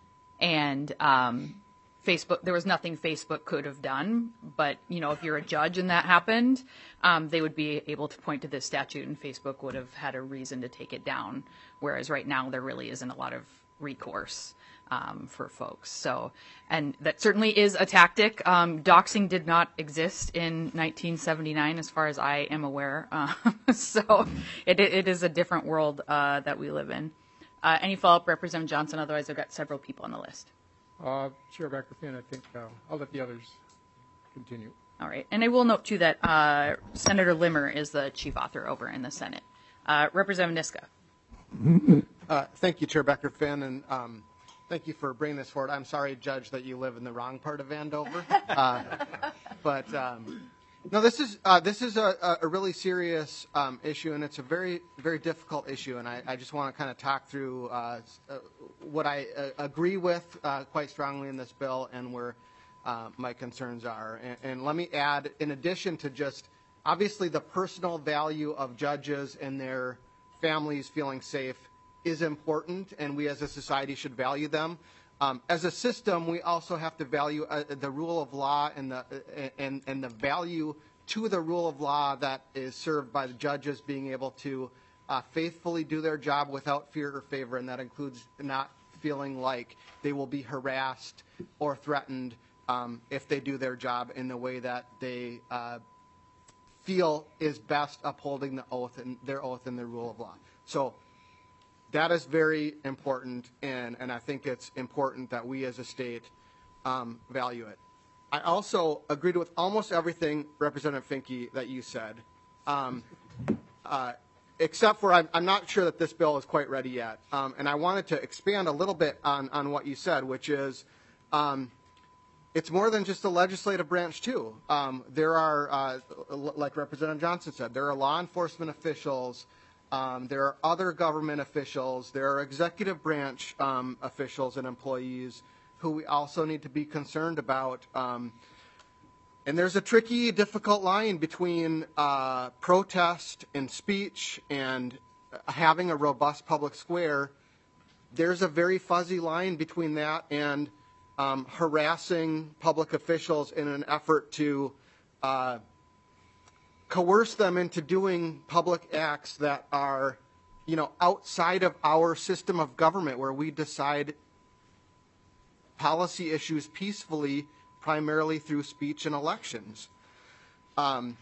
And um, Facebook, there was nothing Facebook could have done, but, you know, if you're a judge and that happened, um, they would be able to point to this statute and Facebook would have had a reason to take it down. Whereas right now there really isn't a lot of recourse um, for folks. So, and that certainly is a tactic. Um, doxing did not exist in nineteen seventy-nine as far as I am aware. Uh, so it, it is a different world uh, that we live in. Uh, any follow-up, Representative Johnson? Otherwise, I've got several people on the list. Uh, Chair Becker Finn, I think uh, I'll let the others continue. All right. And I will note, too, that uh, Senator Limmer is the chief author over in the Senate. Uh, Representative Niska. Uh, thank you, Chair Becker Finn, and um, thank you for bringing this forward. I'm sorry, Judge, that you live in the wrong part of Andover. Uh, but um, no, this is uh, this is a, a really serious um, issue, and it's a very, very difficult issue. And I, I just want to kind of talk through uh, uh, what I uh, agree with uh, quite strongly in this bill and where uh, my concerns are. And, and let me add, in addition to just obviously the personal value of judges and their families feeling safe is important, and we as a society should value them. Um, as a system, we also have to value uh, the rule of law and the uh, and and the value to the rule of law that is served by the judges being able to uh, faithfully do their job without fear or favor, and that includes not feeling like they will be harassed or threatened um, if they do their job in the way that they uh, feel is best upholding the oath and their oath and the rule of law. So that is very important, and, and I think it's important that we as a state um, value it. I also agreed with almost everything, Representative Finke, that you said, um, uh, except for I'm, I'm not sure that this bill is quite ready yet. Um, and I wanted to expand a little bit on, on what you said, which is um, it's more than just the legislative branch, too. Um, there are, uh, like Representative Johnson said, there are law enforcement officials, um, there are other government officials, there are executive branch um, officials and employees who we also need to be concerned about. Um, and there's a tricky, difficult line between uh, protest and speech and having a robust public square. There's a very fuzzy line between that and um, harassing public officials in an effort to uh, coerce them into doing public acts that are, you know, outside of our system of government where we decide policy issues peacefully, primarily through speech and elections. Um,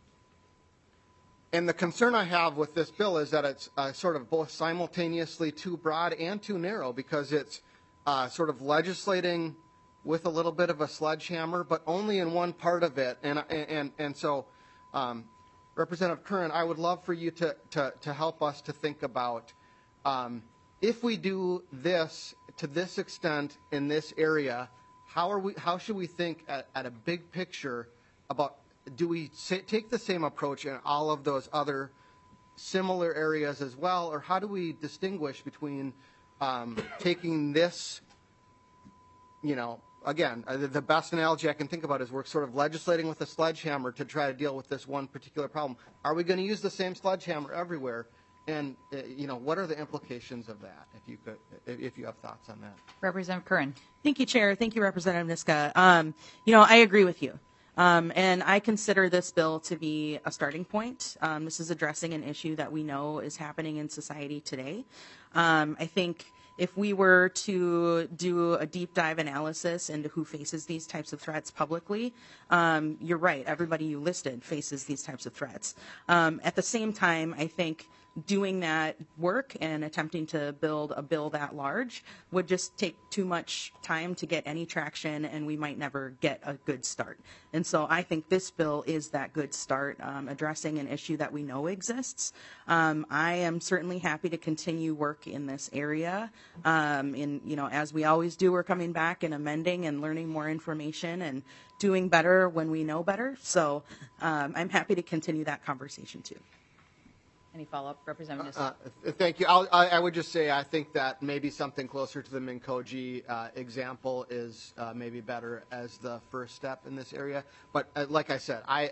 and the concern I have with this bill is that it's uh, sort of both simultaneously too broad and too narrow, because it's uh, sort of legislating with a little bit of a sledgehammer, but only in one part of it. And and and so, um, Representative Curran, I would love for you to to, to help us to think about um, if we do this to this extent in this area, how are we? How should we think at, at a big picture about? Do we say, take the same approach in all of those other similar areas as well, or how do we distinguish between um, taking this? You know, again, uh, the best analogy I can think about is we're sort of legislating with a sledgehammer to try to deal with this one particular problem. Are we going to use the same sledgehammer everywhere? And, uh, you know, what are the implications of that, if you could, if, if you have thoughts on that? Representative Curran. Thank you, Chair. Thank you, Representative Niska. Um, you know, I agree with you. Um, and I consider this bill to be a starting point. Um, this is addressing an issue that we know is happening in society today. Um, I think if we were to do a deep dive analysis into who faces these types of threats publicly, um, you're right, everybody you listed faces these types of threats. Um, at the same time, I think doing that work and attempting to build a bill that large would just take too much time to get any traction, and we might never get a good start. And so I think this bill is that good start, um, addressing an issue that we know exists. Um, I am certainly happy to continue work in this area. Um, in, you know, as we always do, we're coming back and amending and learning more information and doing better when we know better. So um, I'm happy to continue that conversation too. Any follow-up, Representative Niska? Uh, thank you. I'll, I, I would just say I think that maybe something closer to the Minkoji uh, example is uh, maybe better as the first step in this area. But uh, like I said, I,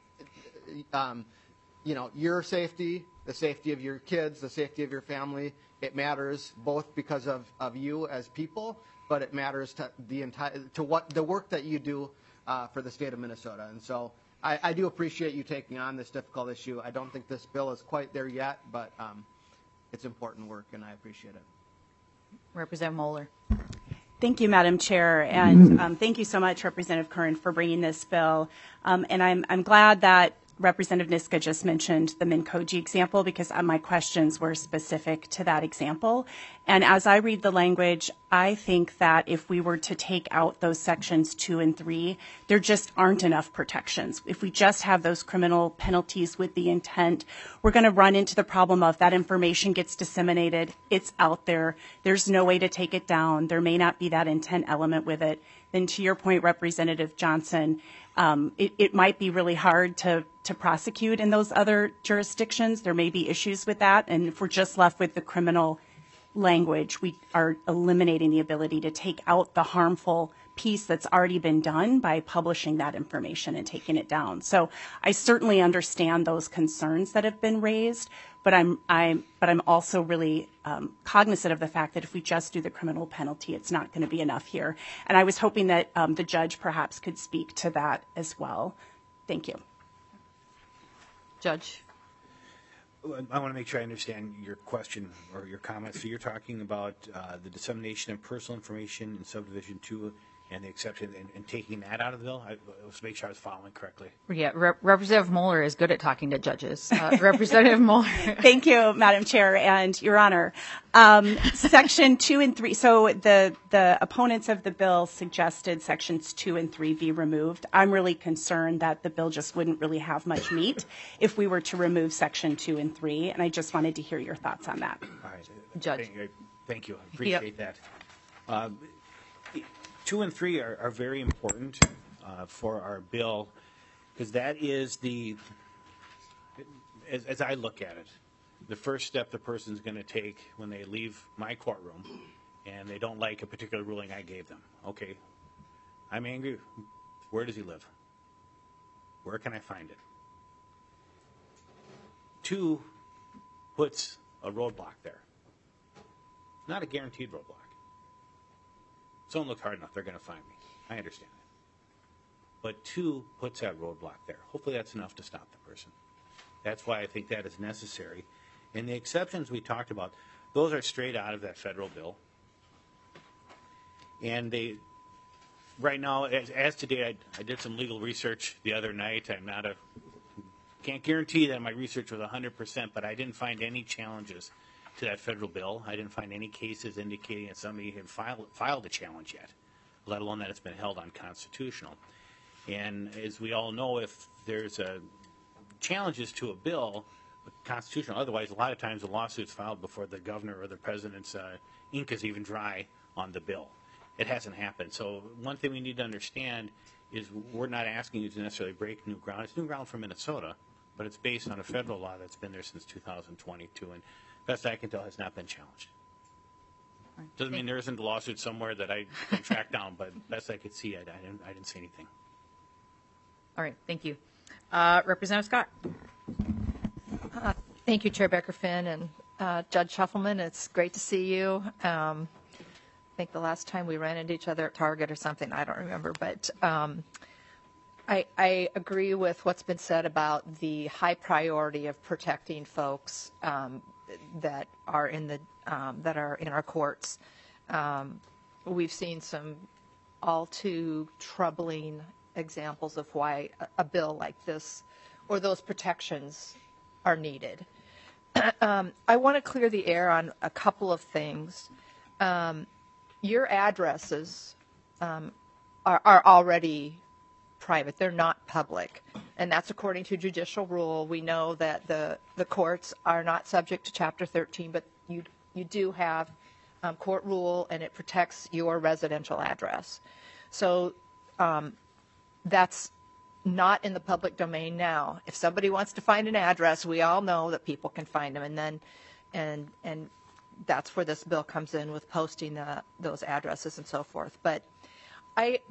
I um, you know, your safety, the safety of your kids, the safety of your family, it matters both because of, of you as people, but it matters to the entire to what the work that you do uh, for the state of Minnesota. And so I, I do appreciate you taking on this difficult issue. I don't think this bill is quite there yet, but um, it's important work, and I appreciate it. Representative Moeller. Thank you, Madam Chair, and um, thank you so much, Representative Curran, for bringing this bill. Um, and I'm, I'm glad that Representative Niska just mentioned the Minkoji example, because my questions were specific to that example. And as I read the language, I think that if we were to take out those sections two and three, there just aren't enough protections. If we just have those criminal penalties with the intent, we're going to run into the problem of that information gets disseminated, it's out there, there's no way to take it down, there may not be that intent element with it. Then to your point, Representative Johnson, um, it, it might be really hard to, to prosecute in those other jurisdictions. There may be issues with that. And if we're just left with the criminal language, we are eliminating the ability to take out the harmful piece that's already been done by publishing that information and taking it down. So I certainly understand those concerns that have been raised, but I'm, I'm, but I'm also really um, cognizant of the fact that if we just do the criminal penalty, it's not going to be enough here. And I was hoping that um, the judge perhaps could speak to that as well. Thank you. Judge. I want to make sure I understand your question or your comment. So you're talking about uh, the dissemination of personal information in subdivision two and the exception, and, and taking that out of the bill. I, let's make sure I was following correctly. Yeah, Rep- Representative Moeller is good at talking to judges. Uh, Representative Moeller. Thank you, Madam Chair and Your Honor. Um, section two and three. So the the opponents of the bill suggested sections two and three be removed. I'm really concerned that the bill just wouldn't really have much meat if we were to remove section two and three, and I just wanted to hear your thoughts on that. All right. Judge. Thank, thank you. I appreciate Yep. that. Um, two and three are, are very important uh, for our bill because that is the, as, as I look at it, the first step the person's going to take when they leave my courtroom and they don't like a particular ruling I gave them. Okay, I'm angry. Where does he live? Where can I find it? Two puts a roadblock there. Not a guaranteed roadblock. Someone look hard enough, they're going to find me. I understand that. But two puts that roadblock there. Hopefully that's enough to stop the person. That's why I think that is necessary. And the exceptions we talked about, those are straight out of that federal bill. And they, right now, as, as today, I, I did some legal research the other night. I'm not a, can't guarantee that my research was one hundred percent, but I didn't find any challenges to that federal bill. I didn't find any cases indicating that somebody had filed, filed a challenge yet, let alone that it's been held unconstitutional. And as we all know, if there's a challenges to a bill, constitutional, otherwise a lot of times the lawsuit's filed before the governor or the president's uh, ink is even dry on the bill. It hasn't happened. So one thing we need to understand is we're not asking you to necessarily break new ground. It's new ground for Minnesota, but it's based on a federal law that's been there since two thousand twenty-two. And best I can tell, has not been challenged. Doesn't mean there isn't a lawsuit somewhere that I can track down, but best I could see, I, I, didn't, I didn't see anything. All right, thank you. Uh, Representative Scott. Uh, thank you, Chair Becker Finn and uh, Judge Shuffleman. It's great to see you. Um, I think the last time we ran into each other at Target or something, I don't remember, but um, I, I agree with what's been said about the high priority of protecting folks um, that are in the um, that are in our courts. Um, we've seen some all too troubling examples of why a, a bill like this or those protections are needed. um, I want to clear the air on a couple of things. Um, your addresses um, are, are already private. They're not public. And that's according to judicial rule. We know that the, the courts are not subject to Chapter thirteen, but you, you do have um, court rule, and it protects your residential address. So um, that's not in the public domain now. If somebody wants to find an address, we all know that people can find them, and then, and and that's where this bill comes in with posting the, those addresses and so forth. But I,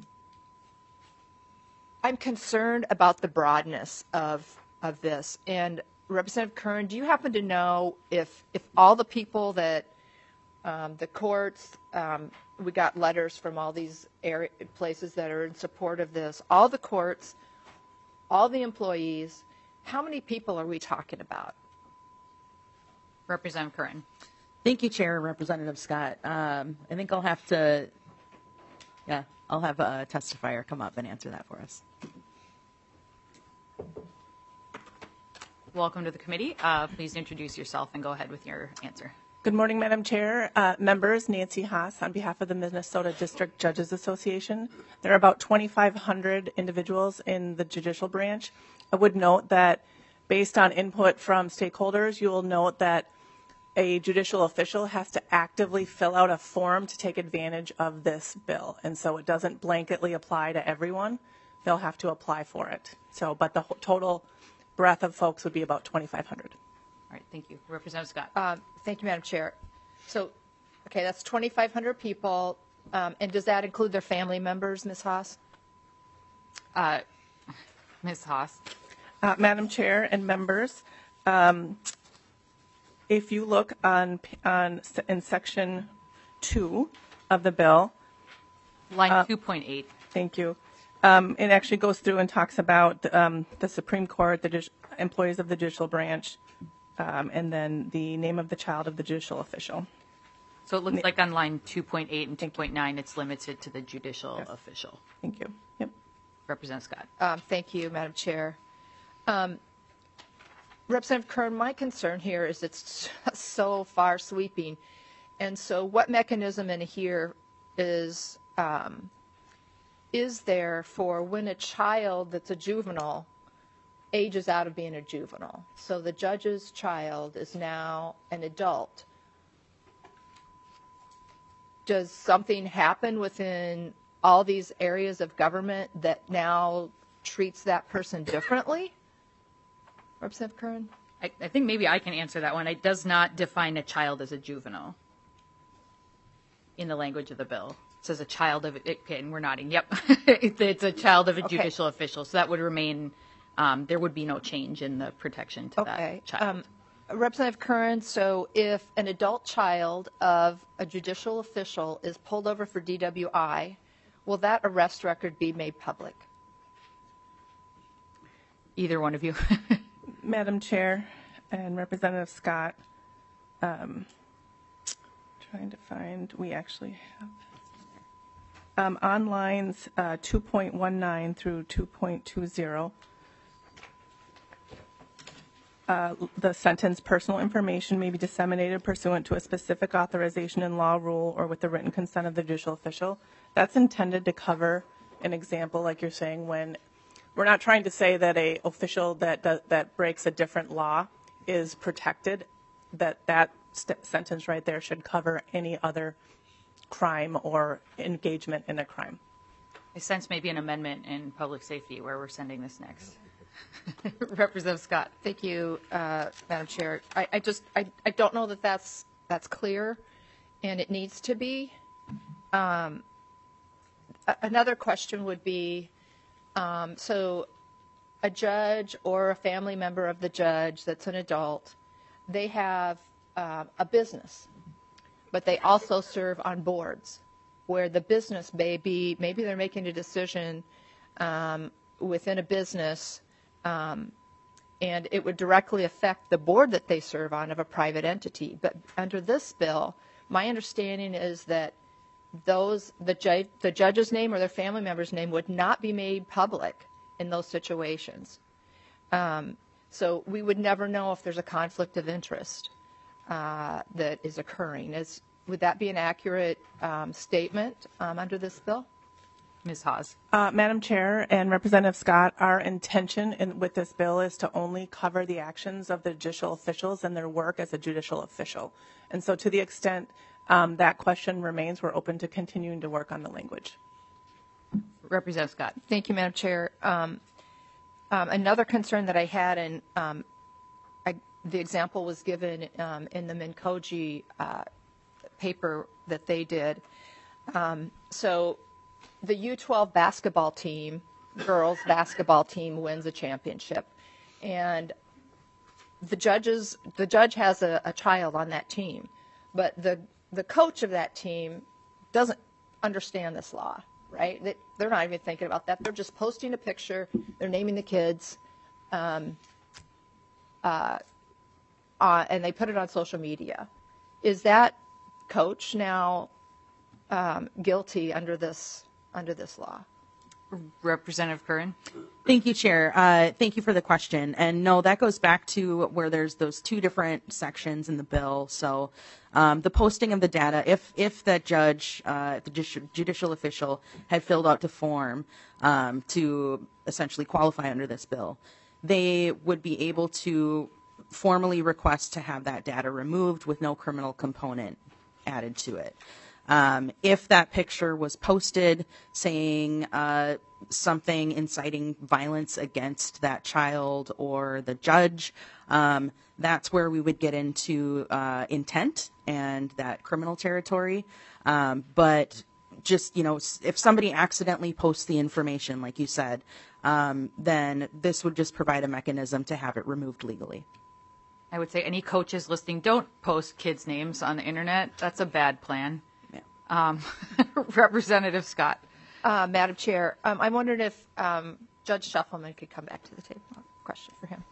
I'm concerned about the broadness of of this. And Representative Kern, do you happen to know if if all the people that um, the courts, um, we got letters from all these area, places that are in support of this, all the courts, all the employees, how many people are we talking about? Representative Curran. Thank you, Chair and Representative Scott. Um, I think I'll have to, yeah, I'll have a testifier come up and answer that for us. Welcome to the committee. Uh, please introduce yourself and go ahead with your answer. Good morning, Madam Chair. Uh, members, Nancy Haas on behalf of the Minnesota District Judges Association. There are about twenty-five hundred individuals in the judicial branch. I would note that based on input from stakeholders, you will note that a judicial official has to actively fill out a form to take advantage of this bill. And so it doesn't blanketly apply to everyone. They'll have to apply for it. So, but the total breadth of folks would be about twenty-five hundred. All right, thank you. Representative Scott. Um, thank you, Madam Chair. So, okay, that's twenty-five hundred people. Um, and does that include their family members, Miz Haas? Uh, Miz Haas. Uh, Madam Chair and members, um, if you look on on in section two of the bill, line uh, two point eight. Thank you. Um, it actually goes through and talks about um, the Supreme Court, the dis- employees of the judicial branch, um, and then the name of the child of the judicial official. So it looks like on line two point eight and two point nine, it's limited to the judicial Yes. official. Thank you. Yep. Representative Scott. Um, Thank you, Madam Chair. Um, Representative Kern, my concern here is it's so far sweeping. And so what mechanism in here is, um, is there for when a child that's a juvenile ages out of being a juvenile? So the judge's child is now an adult. Does something happen within all these areas of government that now treats that person differently? Representative Curran? I, I think maybe I can answer that one. It does not define a child as a juvenile in the language of the bill. It says a child of, okay, and we're nodding, yep. It's a child of a Okay. judicial official. So that would remain, um, there would be no change in the protection to Okay. that child. Um, Representative Curran, so if an adult child of a judicial official is pulled over for D W I, will that arrest record be made public? Either one of you. Madam Chair and Representative Scott, um, trying to find, we actually have, um, on lines uh, two point one nine through two point two zero, uh, the sentence, personal information may be disseminated pursuant to a specific authorization in law, rule, or with the written consent of the judicial official. That's intended to cover an example, like you're saying, when we're not trying to say that a official that that, that breaks a different law is protected, that that st- sentence right there should cover any other crime or engagement in a crime. I sense maybe an amendment in public safety where we're sending this next. Representative Scott. Thank you, uh, Madam Chair. I, I just, I, I don't know that that's, that's clear, and it needs to be. Um, a- another question would be, um, so a judge or a family member of the judge that's an adult, they have uh, a business, but they also serve on boards where the business may be, maybe they're making a decision um, within a business, um, and it would directly affect the board that they serve on of a private entity. But under this bill, my understanding is that those the, ju- the judge's name or their family member's name would not be made public in those situations. Um, so we would never know if there's a conflict of interest uh, that is occurring. Is, would that be an accurate um, statement um, under this bill? Miz Hawes. Uh, Madam Chair and Representative Scott, our intention in, with this bill is to only cover the actions of the judicial officials and their work as a judicial official. And so to the extent um, that question remains, we're open to continuing to work on the language. Representative Scott. Thank you, Madam Chair. Um, um, another concern that I had, and um, I, the example was given um, in the Minkoji uh, paper that they did. Um, so the U twelve basketball team, girls basketball team, wins a championship, and the judges, the judge has a, a child on that team, but the the coach of that team doesn't understand this law. Right? They, they're not even thinking about that. They're just posting a picture. They're naming the kids, um, uh, uh, and they put it on social media. Is that coach now um, guilty under this under this law? Representative Curran. Thank you, Chair. Uh, thank you for the question. And no, that goes back to where there's those two different sections in the bill. So um, the posting of the data, if if that judge, uh, the judici- judicial official, had filled out the form um, to essentially qualify under this bill, they would be able to formally request to have that data removed with no criminal component added to it. Um, if that picture was posted saying uh, something inciting violence against that child or the judge, um, that's where we would get into uh, intent and that criminal territory. Um, but just, you know, if somebody accidentally posts the information, like you said, um, then this would just provide a mechanism to have it removed legally. I would say any coaches listening, don't post kids' names on the internet. That's a bad plan. Um, Representative Scott. Uh, Madam Chair, um, I'm wondering if um, Judge Shuffleman could come back to the table. Question for him.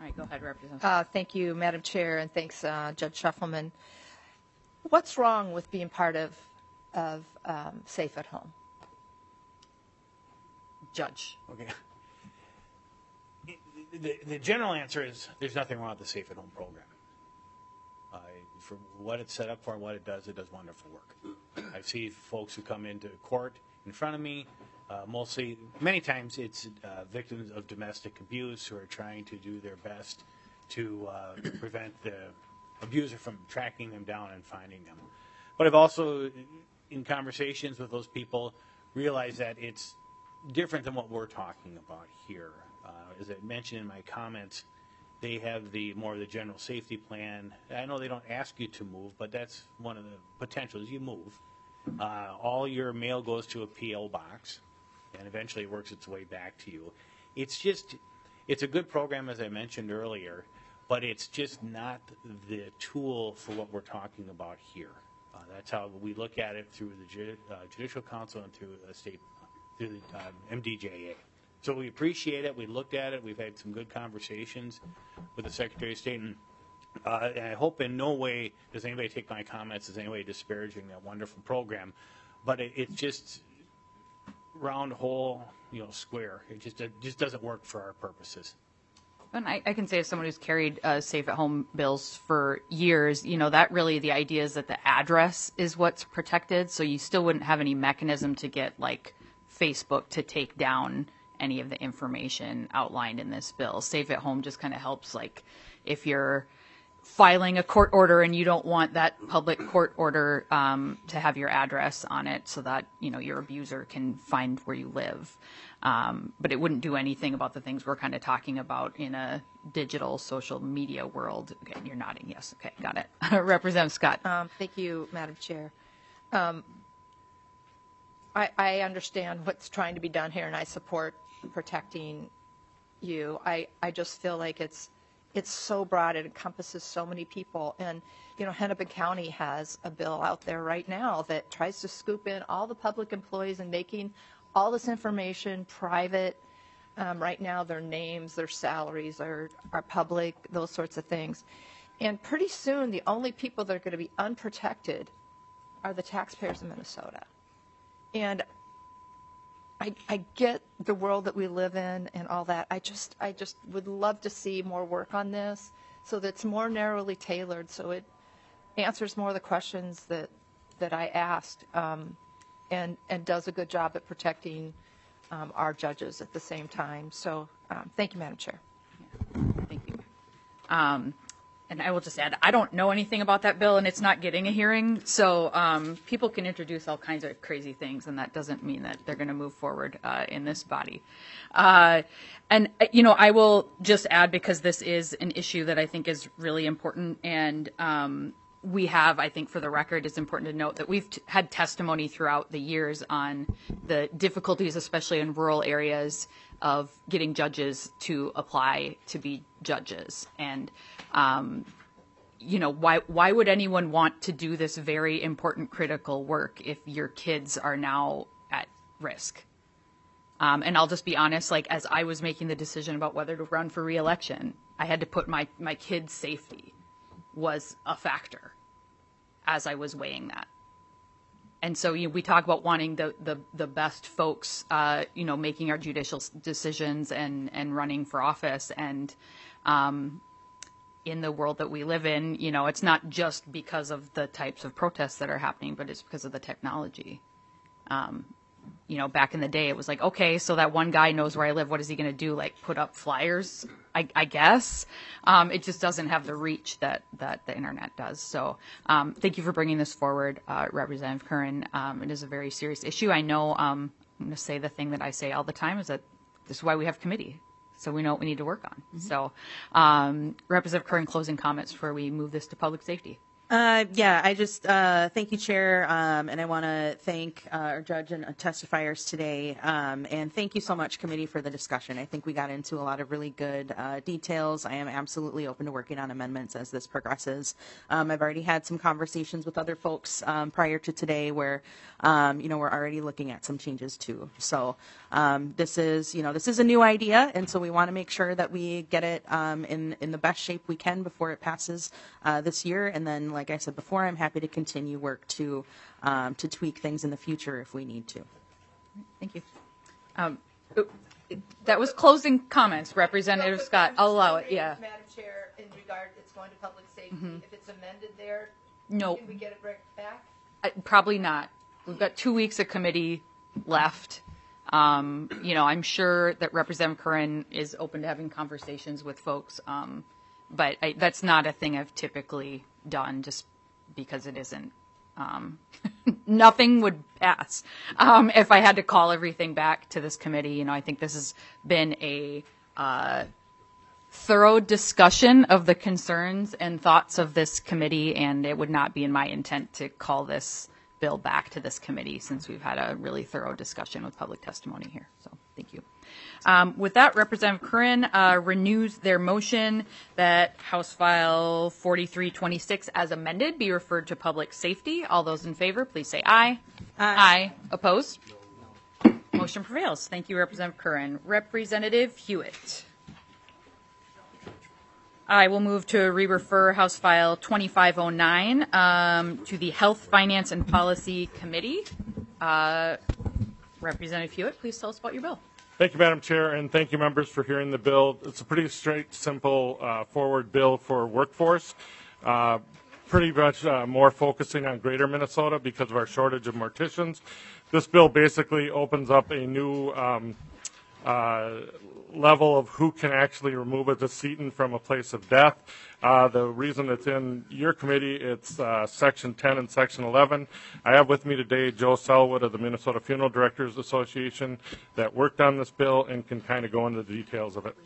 right, go ahead, Representative. Uh, thank you, Madam Chair, and thanks, uh, Judge Shuffleman. What's wrong with being part of, of um, Safe at Home? Judge. Okay. The, the general answer is there's nothing wrong with the Safe at Home program. Uh, for what it's set up for and what it does, it does wonderful work. I see folks who come into court in front of me, uh, mostly, many times it's uh, victims of domestic abuse who are trying to do their best to uh, prevent the abuser from tracking them down and finding them. But I've also, in conversations with those people, realized that it's different than what we're talking about here. Uh, as I mentioned in my comments, they have the more of the general safety plan. I know they don't ask you to move, but that's one of the potentials. You move. Uh, all your mail goes to a P O box, and eventually it works its way back to you. It's just, it's a good program, as I mentioned earlier, but it's just not the tool for what we're talking about here. Uh, that's how we look at it through the Ju- uh, Judicial Council and through the state, through the um, M D J A. So we appreciate it. We looked at it. We've had some good conversations with the Secretary of State, and, uh, and I hope in no way does anybody take my comments as any way disparaging that wonderful program. But it, it's just round hole, you know, square. It just it just doesn't work for our purposes. And I, I can say as someone who's carried uh, safe-at-home bills for years, you know, that really the idea is that the address is what's protected, so you still wouldn't have any mechanism to get, like, Facebook to take down any of the information outlined in this bill. Safe at Home just kind of helps, like, if you're filing a court order and you don't want that public court order um, to have your address on it so that, you know, your abuser can find where you live. Um, but it wouldn't do anything about the things we're kind of talking about in a digital social media world. Okay, you're nodding. Yes. Okay, got it. Representative Scott. Um, thank you, Madam Chair. Um, I, I understand what's trying to be done here, and I support protecting you. I, I just feel like it's it's so broad. It encompasses so many people. And, you know, Hennepin County has a bill out there right now that tries to scoop in all the public employees and making all this information private. Um, right now, their names, their salaries are, are public, those sorts of things. And pretty soon, the only people that are going to be unprotected are the taxpayers of Minnesota. And I, I get the world that we live in and all that. I just, I just would love to see more work on this so that it's more narrowly tailored, so it answers more of the questions that, that I asked, um, and, and does a good job at protecting um, our judges at the same time. So um, thank you, Madam Chair. Thank you. Um, and I will just add, I don't know anything about that bill, and it's not getting a hearing. So um, people can introduce all kinds of crazy things, and that doesn't mean that they're going to move forward uh, in this body. Uh, and, you know, I will just add, because this is an issue that I think is really important, and um, we have, I think for the record, it's important to note that we've t- had testimony throughout the years on the difficulties, especially in rural areas, of getting judges to apply to be judges. And, um, you know, why why would anyone want to do this very important, critical work if your kids are now at risk? Um, and I'll just be honest, like, as I was making the decision about whether to run for re-election, I had to put my, my kids' safety was a factor as I was weighing that. And so, you know, we talk about wanting the, the, the best folks, uh, you know, making our judicial decisions and, and running for office. And um, in the world that we live in, you know, it's not just because of the types of protests that are happening, but it's because of the technology. Um, you know, back in the day, it was like, okay, so that one guy knows where I live. What is he going to do? Like, put up flyers, I, I guess. Um, it just doesn't have the reach that, that the internet does. So um, thank you for bringing this forward, uh, Representative Curran. Um, it is a very serious issue. I know um, I'm going to say the thing that I say all the time is that this is why we have committee. So we know what we need to work on. Mm-hmm. So um, Representative Curran, closing comments before we move this to public safety. Uh, yeah, I just uh, thank you, Chair, um, and I want to thank uh, our judge and uh, testifiers today, um, and thank you so much, committee, for the discussion. I think we got into a lot of really good uh, details. I am absolutely open to working on amendments as this progresses. Um, I've already had some conversations with other folks um, prior to today, where um, you know we're already looking at some changes too. So um, this is you know this is a new idea, and so we want to make sure that we get it um, in in the best shape we can before it passes uh, this year, and then. Like I said before, I'm happy to continue work to um, to tweak things in the future if we need to. Thank you. Um, that was closing comments, Representative Scott. I'll allow it. Yeah. Madam Chair, in regard, it's going to public safety. Mhm. If it's amended there, No. can we get it right back? Uh, Probably not. We've got two weeks of committee left. Um, you know, I'm sure that Representative Curran is open to having conversations with folks, um, but I, that's not a thing I've typically done just because it isn't. Um, nothing would pass um, if I had to call everything back to this committee. You know, I think this has been a uh, thorough discussion of the concerns and thoughts of this committee, and it would not be in my intent to call this bill back to this committee since we've had a really thorough discussion with public testimony here. So thank you. Um, with that, Representative Curran uh, renews their motion that House File forty-three twenty-six as amended be referred to public safety. All those in favor, please say aye. Aye. Aye. Opposed? Motion prevails. Thank you, Representative Curran. Representative Hewitt. I will move to re-refer House File twenty-five oh nine um, to the Health, Finance, and Policy Committee. Uh, Representative Hewitt, please tell us about your bill. Thank you, Madam Chair, and thank you, members, for hearing the bill. It's a pretty straight, simple, uh, forward bill for workforce. Uh, pretty much uh, more focusing on greater Minnesota because of our shortage of morticians. This bill basically opens up a new um, uh, level of who can actually remove a decedent from a place of death. Uh, the reason it's in your committee, it's uh, Section ten and Section eleven. I have with me today Joe Selwood of the Minnesota Funeral Directors Association that worked on this bill and can kind of go into the details of it.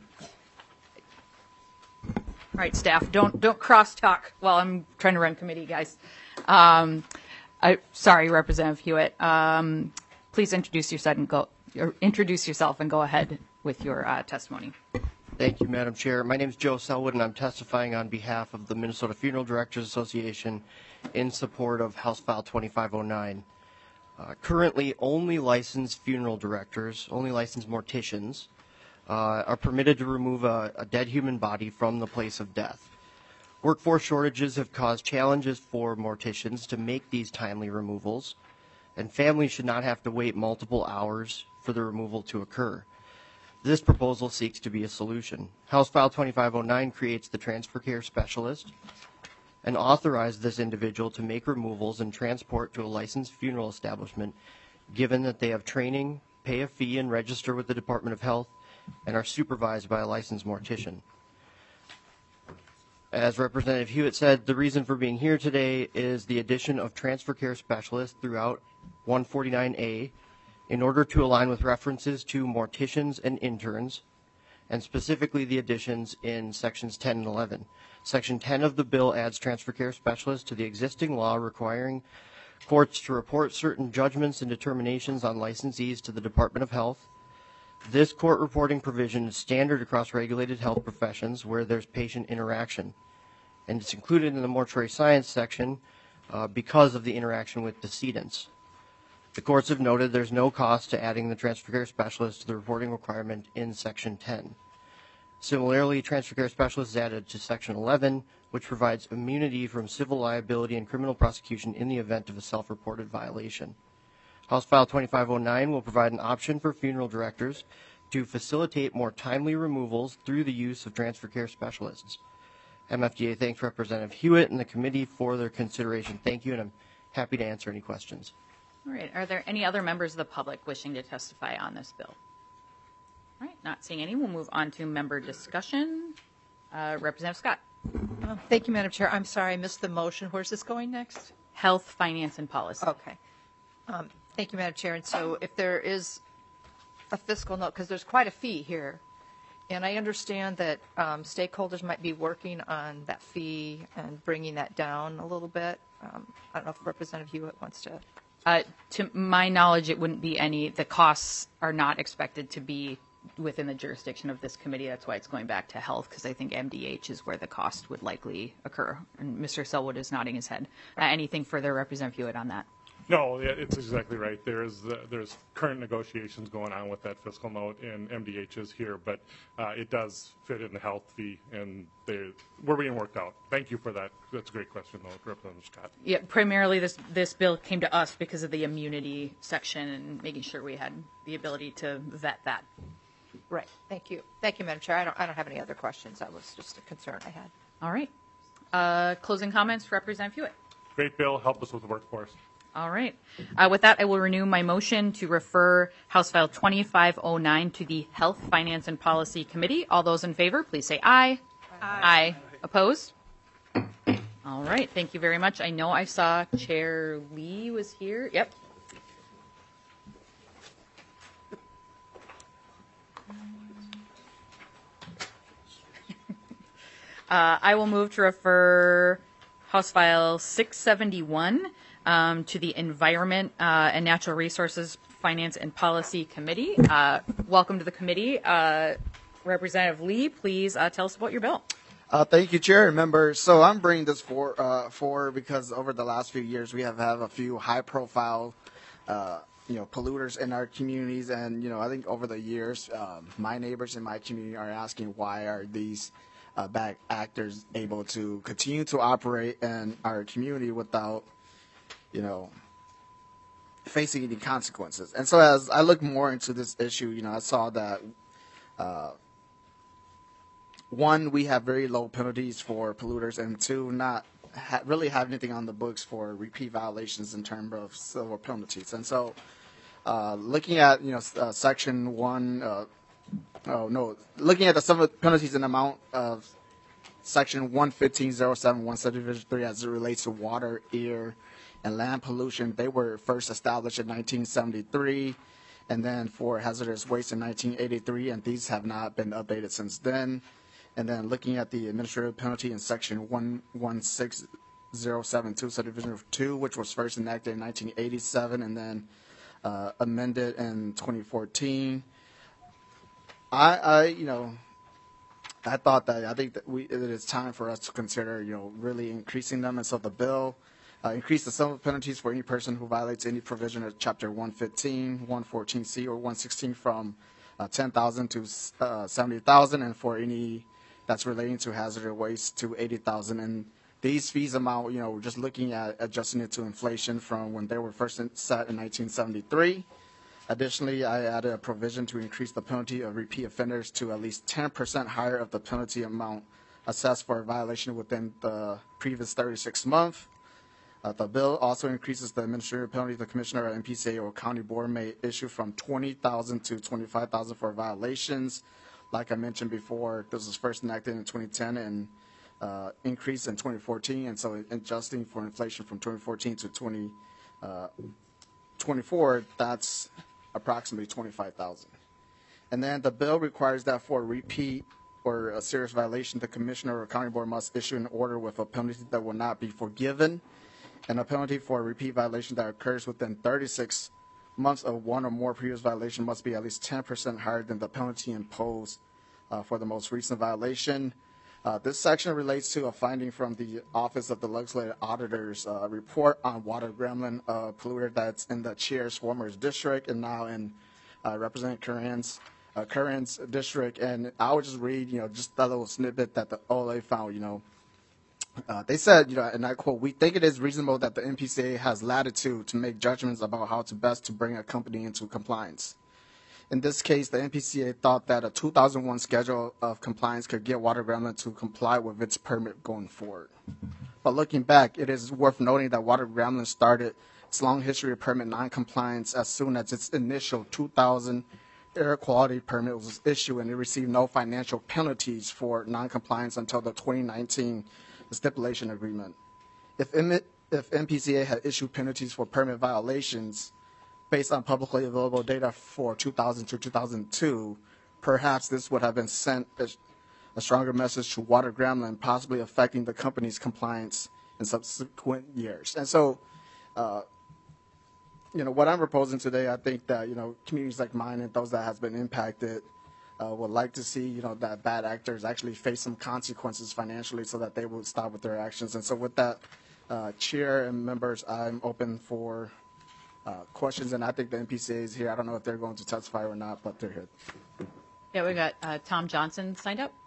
All right, staff, don't don't crosstalk while I'm trying to run committee, guys. Um, I, sorry, Representative Hewitt. Um, please introduce yourself and go. Or introduce yourself and go ahead with your uh, testimony. Thank you, Madam Chair. My name is Joe Selwood, and I'm testifying on behalf of the Minnesota Funeral Directors Association in support of House File twenty-five oh nine. Uh, currently, only licensed funeral directors, only licensed morticians, uh, are permitted to remove a, a dead human body from the place of death. Workforce shortages have caused challenges for morticians to make these timely removals, and families should not have to wait multiple hours for the removal to occur. This proposal seeks to be a solution. House File twenty-five oh nine creates the transfer care specialist and authorizes this individual to make removals and transport to a licensed funeral establishment, given that they have training, pay a fee, and register with the Department of Health, and are supervised by a licensed mortician. As Representative Hewitt said, the reason for being here today is the addition of transfer care specialists throughout one forty-nine A in order to align with references to morticians and interns, and specifically the additions in Sections ten and eleven. Section ten of the bill adds transfer care specialists to the existing law requiring courts to report certain judgments and determinations on licensees to the Department of Health. This court reporting provision is standard across regulated health professions where there's patient interaction, and it's included in the mortuary science section uh, because of the interaction with decedents. The courts have noted there's no cost to adding the transfer care specialist to the reporting requirement in Section ten. Similarly, transfer care specialist is added to Section eleven, which provides immunity from civil liability and criminal prosecution in the event of a self-reported violation. House File twenty-five oh nine will provide an option for funeral directors to facilitate more timely removals through the use of transfer care specialists. M F D A thanks Representative Hewitt and the committee for their consideration. Thank you, and I'm happy to answer any questions. All right. Are there any other members of the public wishing to testify on this bill? All right. Not seeing any. We'll move on to member discussion. Uh, Representative Scott. Uh, thank you, Madam Chair. I'm sorry, I missed the motion. Where's this going next? Health, Finance, and Policy. Okay. Um, thank you, Madam Chair. And so if there is a fiscal note, because there's quite a fee here, And I understand that um, stakeholders might be working on that fee and bringing that down a little bit. Um, I don't know if Representative Hewitt wants to. Uh, to my knowledge, it wouldn't be any, the costs are not expected to be within the jurisdiction of this committee. That's why it's going back to health, because I think M D H is where the cost would likely occur. And Mister Selwood is nodding his head. Uh, anything further, Representative Hewitt, on that? No, yeah, it's exactly right. There's uh, there's current negotiations going on with that fiscal note, and M D H is here, but uh, it does fit in the health fee, and they we're being worked out. Thank you for that. That's a great question, though, Representative Scott. Yeah, primarily this this bill came to us because of the immunity section and making sure we had the ability to vet that. Right. Thank you. Thank you, Madam Chair. I don't, I don't have any other questions. That was just a concern I had. All right. Uh, closing comments, Representative Hewitt. Great bill. Help us with the workforce. All right. Uh, with that, I will renew my motion to refer House File twenty-five oh nine to the Health, Finance, and Policy Committee. All those in favor, please say aye. Aye. Aye. Opposed? All right. Thank you very much. I know I saw Chair Lee was here. Yep. Uh, I will move to refer House File six seventy-one um, to the Environment uh, and Natural Resources Finance and Policy Committee. Uh, welcome to the committee. Uh, Representative Lee, please uh, tell us about your bill. Uh, thank you, Chair and members. So I'm bringing this for, uh, for because over the last few years we have had a few high-profile uh, you know, polluters in our communities, and you know, I think over the years, um, my neighbors in my community are asking why are these uh, bad actors able to continue to operate in our community without, you know, facing any consequences. And so as I look more into this issue, you know, I saw that uh, one, we have very low penalties for polluters, and two, not ha- really have anything on the books for repeat violations in terms of civil penalties. And so uh, looking at, you know, uh, section one, uh, oh no, looking at the civil penalties in amount of section one fifteen oh seven one subdivision three as it relates to water, air, and land pollution, they were first established in nineteen seventy-three, and then for hazardous waste in nineteen eighty-three, and these have not been updated since then. And then looking at the administrative penalty in section one one six oh seven two subdivision two, which was first enacted in nineteen eighty-seven and then uh, amended in twenty fourteen. I, I, you know, I thought that I think that we it is time for us to consider, you know, really increasing them. And so the bill uh, increased the civil penalties for any person who violates any provision of Chapter one fifteen, one fourteen C, or one sixteen from uh, ten thousand to uh, seventy thousand, and for any that's relating to hazardous waste to eighty thousand. And these fees amount, you know, just looking at adjusting it to inflation from when they were first set in nineteen seventy-three. Additionally, I added a provision to increase the penalty of repeat offenders to at least ten percent higher of the penalty amount assessed for a violation within the previous thirty-six months. Uh, the bill also increases the administrative penalty the commissioner, M P C A, or county board may issue from twenty thousand dollars to twenty-five thousand dollars for violations. Like I mentioned before, this was first enacted in twenty ten and uh, increased in twenty fourteen, and so adjusting for inflation from twenty fourteen to twenty twenty-four, that's approximately twenty-five thousand dollars. And then the bill requires that for a repeat or a serious violation, the commissioner or county board must issue an order with a penalty that will not be forgiven, and a penalty for a repeat violation that occurs within thirty-six months of one or more previous violation must be at least ten percent higher than the penalty imposed uh, for the most recent violation. Uh, this section relates to a finding from the Office of the Legislative Auditor's uh, report on water gremlin uh, polluter that's in the chair's former district and now in uh, Representative Curran's, uh, Curran's district. And I would just read, you know, just that little snippet that the O L A found, you know. Uh, they said, you know, and I quote, "We think it is reasonable that the M P C A has latitude to make judgments about how to best to bring a company into compliance. In this case, the M P C A thought that a two thousand one schedule of compliance could get Water Gremlin to comply with its permit going forward. But looking back, it is worth noting that Water Gremlin started its long history of permit noncompliance as soon as its initial two thousand air quality permit was issued, and it received no financial penalties for noncompliance until the twenty nineteen stipulation agreement. If, M- if M P C A had issued penalties for permit violations based on publicly available data for two thousand to two thousand two, perhaps this would have been sent a, a stronger message to Water Gremlin, possibly affecting the company's compliance in subsequent years. And so, uh, you know, what I'm proposing today, I think that, you know, communities like mine and those that has been impacted uh, would like to see, you know, that bad actors actually face some consequences financially so that they will stop with their actions. And so with that, uh, Chair and members, I'm open for uh, questions, and I think the N P C A is here. I don't know if they're going to testify or not, but they're here. Yeah, we got uh, Tom Johnson signed up.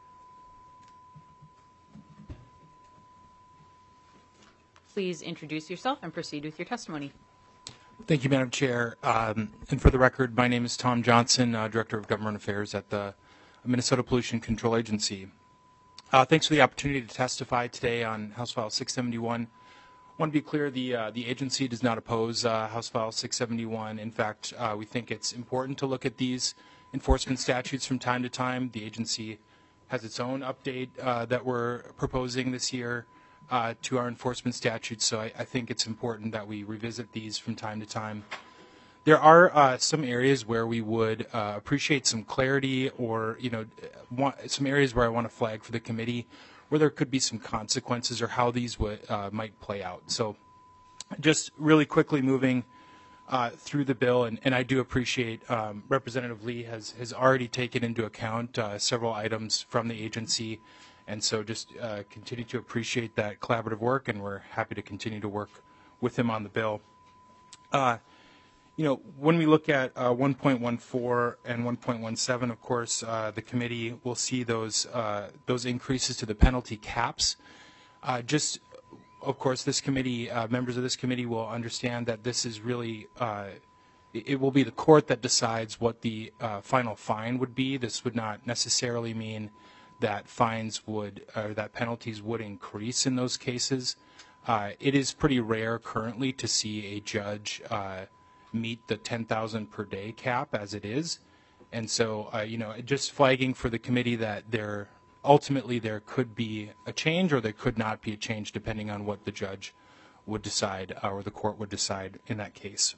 Please introduce yourself and proceed with your testimony. Thank you, Madam Chair. Um, and for the record, my name is Tom Johnson, uh, Director of Government Affairs at the Minnesota Pollution Control Agency. Uh, thanks for the opportunity to testify today on House File six seventy-one. I want to be clear, the, uh, the agency does not oppose uh, House File six seventy-one. In fact, uh, we think it's important to look at these enforcement statutes from time to time. The agency has its own update uh, that we're proposing this year Uh, to our enforcement statutes, so I, I think it's important that we revisit these from time to time. There are uh, some areas where we would uh, appreciate some clarity, or you know, want, some areas where I want to flag for the committee where there could be some consequences or how these would uh, might play out. So, just really quickly moving uh, through the bill, and, and I do appreciate um, Representative Lee has has already taken into account uh, several items from the agency. And so just uh, continue to appreciate that collaborative work, and we're happy to continue to work with him on the bill. Uh, you know, when we look at uh, one point one four and one point one seven, of course, uh, the committee will see those uh, those increases to the penalty caps. Uh, just, of course, this committee, uh, members of this committee will understand that this is really, uh, it will be the court that decides what the uh, final fine would be. This would not necessarily mean that fines would, or that penalties would increase in those cases. Uh, it is pretty rare currently to see a judge uh, meet the ten thousand per day cap as it is. And so, uh, you know, just flagging for the committee that there, ultimately there could be a change or there could not be a change depending on what the judge would decide uh, or the court would decide in that case.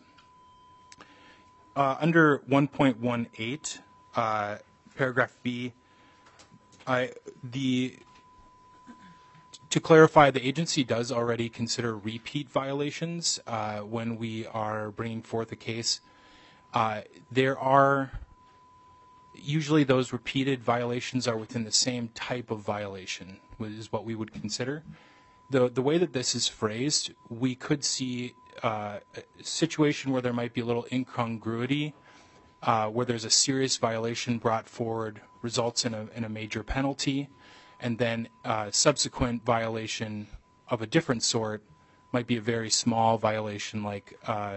Uh, under one point one eight, uh, paragraph B, I, the, to clarify, the agency does already consider repeat violations uh, when we are bringing forth a case. Uh, there are, usually those repeated violations are within the same type of violation, which is what we would consider. The, the way that this is phrased, we could see uh, a situation where there might be a little incongruity, uh, where there's a serious violation brought forward, results in a, in a major penalty, and then uh, subsequent violation of a different sort might be a very small violation, like uh,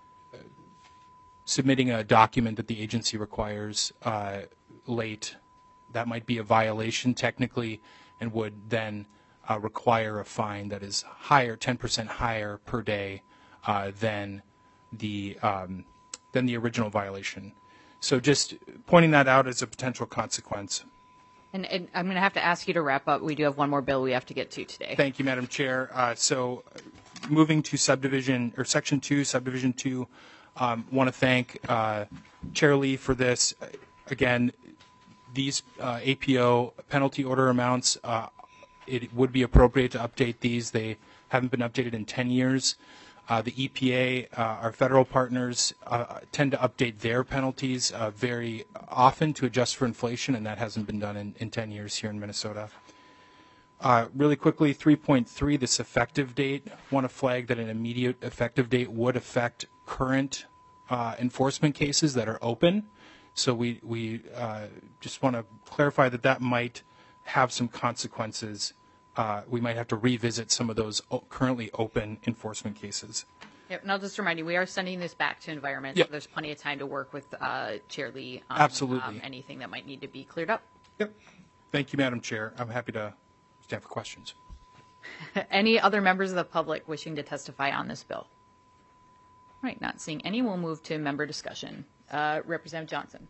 submitting a document that the agency requires uh, late. That might be a violation technically and would then uh, require a fine that is higher, ten percent higher per day uh, than the um, than the original violation. So just pointing that out as a potential consequence. And, and I'm going to have to ask you to wrap up. We do have one more bill we have to get to today. Thank you, Madam Chair. Uh, so moving to subdivision, or section two, subdivision two, um, want to thank uh, Chair Lee for this. Again, these uh, A P O penalty order amounts, uh, it would be appropriate to update these. They haven't been updated in ten years. Uh, the E P A, uh, our federal partners, uh, tend to update their penalties uh, very often to adjust for inflation, and that hasn't been done in, in ten years here in Minnesota. Uh, really quickly, three point three, this effective date. Want to flag that an immediate effective date would affect current uh, enforcement cases that are open. So we, we uh, just want to clarify that that might have some consequences. Uh, we might have to revisit some of those o- currently open enforcement cases. Yep, and I'll just remind you, we are sending this back to Environment, Yep. so there's plenty of time to work with uh, Chair Lee on Absolutely. Um, anything that might need to be cleared up. Yep. Thank you, Madam Chair. I'm happy to stand for questions. Any other members of the public wishing to testify on this bill? All right, not seeing any, we'll move to member discussion. Uh, Representative Johnson.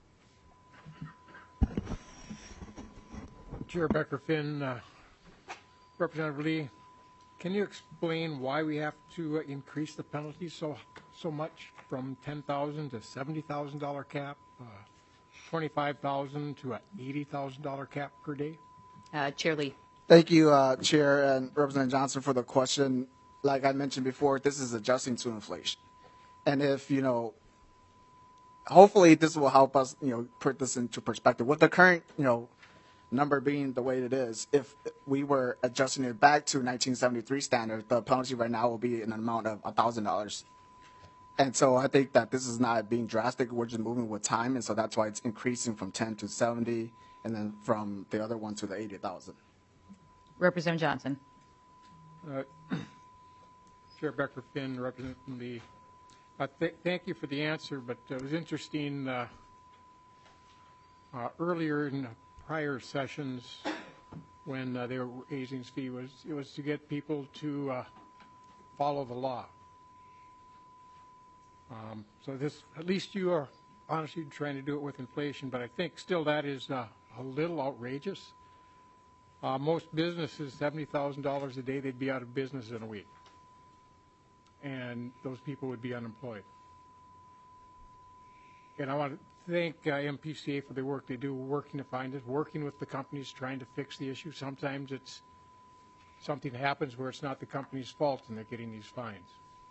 Chair Becker Finn, uh, Representative Lee, can you explain why we have to uh, increase the penalty so so much from ten thousand to seventy thousand dollar cap? Uh, twenty-five thousand to an eighty thousand dollar cap per day? Uh, Chair Lee. Thank you, uh, Chair and Representative Johnson, for the question. Like I mentioned before, this is adjusting to inflation. And if, you know, hopefully this will help us, you know, put this into perspective. With the current, you know, number being the way it is, if we were adjusting it back to nineteen seventy-three standard, the penalty right now will be an amount of one thousand dollars. And so I think that this is not being drastic. We're just moving with time. And so that's why it's increasing from ten to seventy, and then from the other one to the eighty thousand. Representative Johnson. Uh, Chair Becker Finn, Representative Lee. Uh, th- thank you for the answer, but it was interesting uh, uh, earlier in prior sessions when uh, they were raising this fee was it was to get people to uh, follow the law. Um, so this, at least you are honestly trying to do it with inflation, but I think still that is uh, a little outrageous. Uh, most businesses, seventy thousand dollars a day, they'd be out of business in a week. And those people would be unemployed. And I want to thank uh, M P C A for the work they do, working to find it, working with the companies, trying to fix the issue. Sometimes it's something happens where it's not the company's fault and they're getting these fines.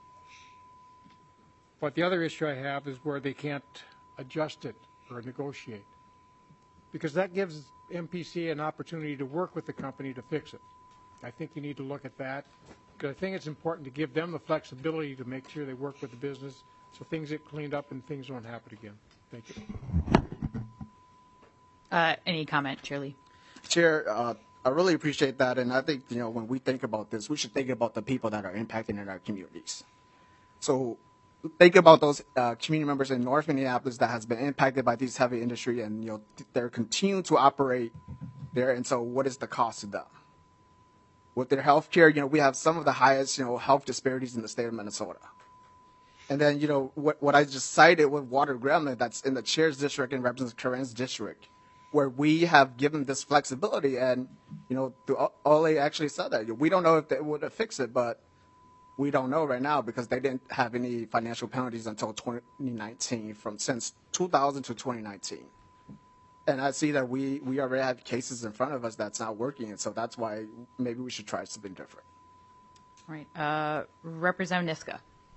But the other issue I have is where they can't adjust it or negotiate, because that gives M P C A an opportunity to work with the company to fix it. I think you need to look at that, because I think it's important to give them the flexibility to make sure they work with the business so things get cleaned up and things don't happen again. Thank you. Uh, any comment, Chair Lee? Chair, uh, I really appreciate that, and I think, you know, when we think about this, we should think about the people that are impacted in our communities. So think about those uh, community members in North Minneapolis that has been impacted by these heavy industry, and, you know, they're continuing to operate there, and so what is the cost to them? With their health care, you know, we have some of the highest, you know, health disparities in the state of Minnesota. And then, you know, what, what I just cited with Water Gremlin, that's in the chair's district and Representative Curran's district, where we have given this flexibility, and, you know, Ole actually said that. We don't know if they would have fixed it, but we don't know right now because they didn't have any financial penalties until twenty nineteen, from since two thousand to twenty nineteen. And I see that we, we already have cases in front of us that's not working, and so that's why maybe we should try something different. All right. Uh, Representative Niska.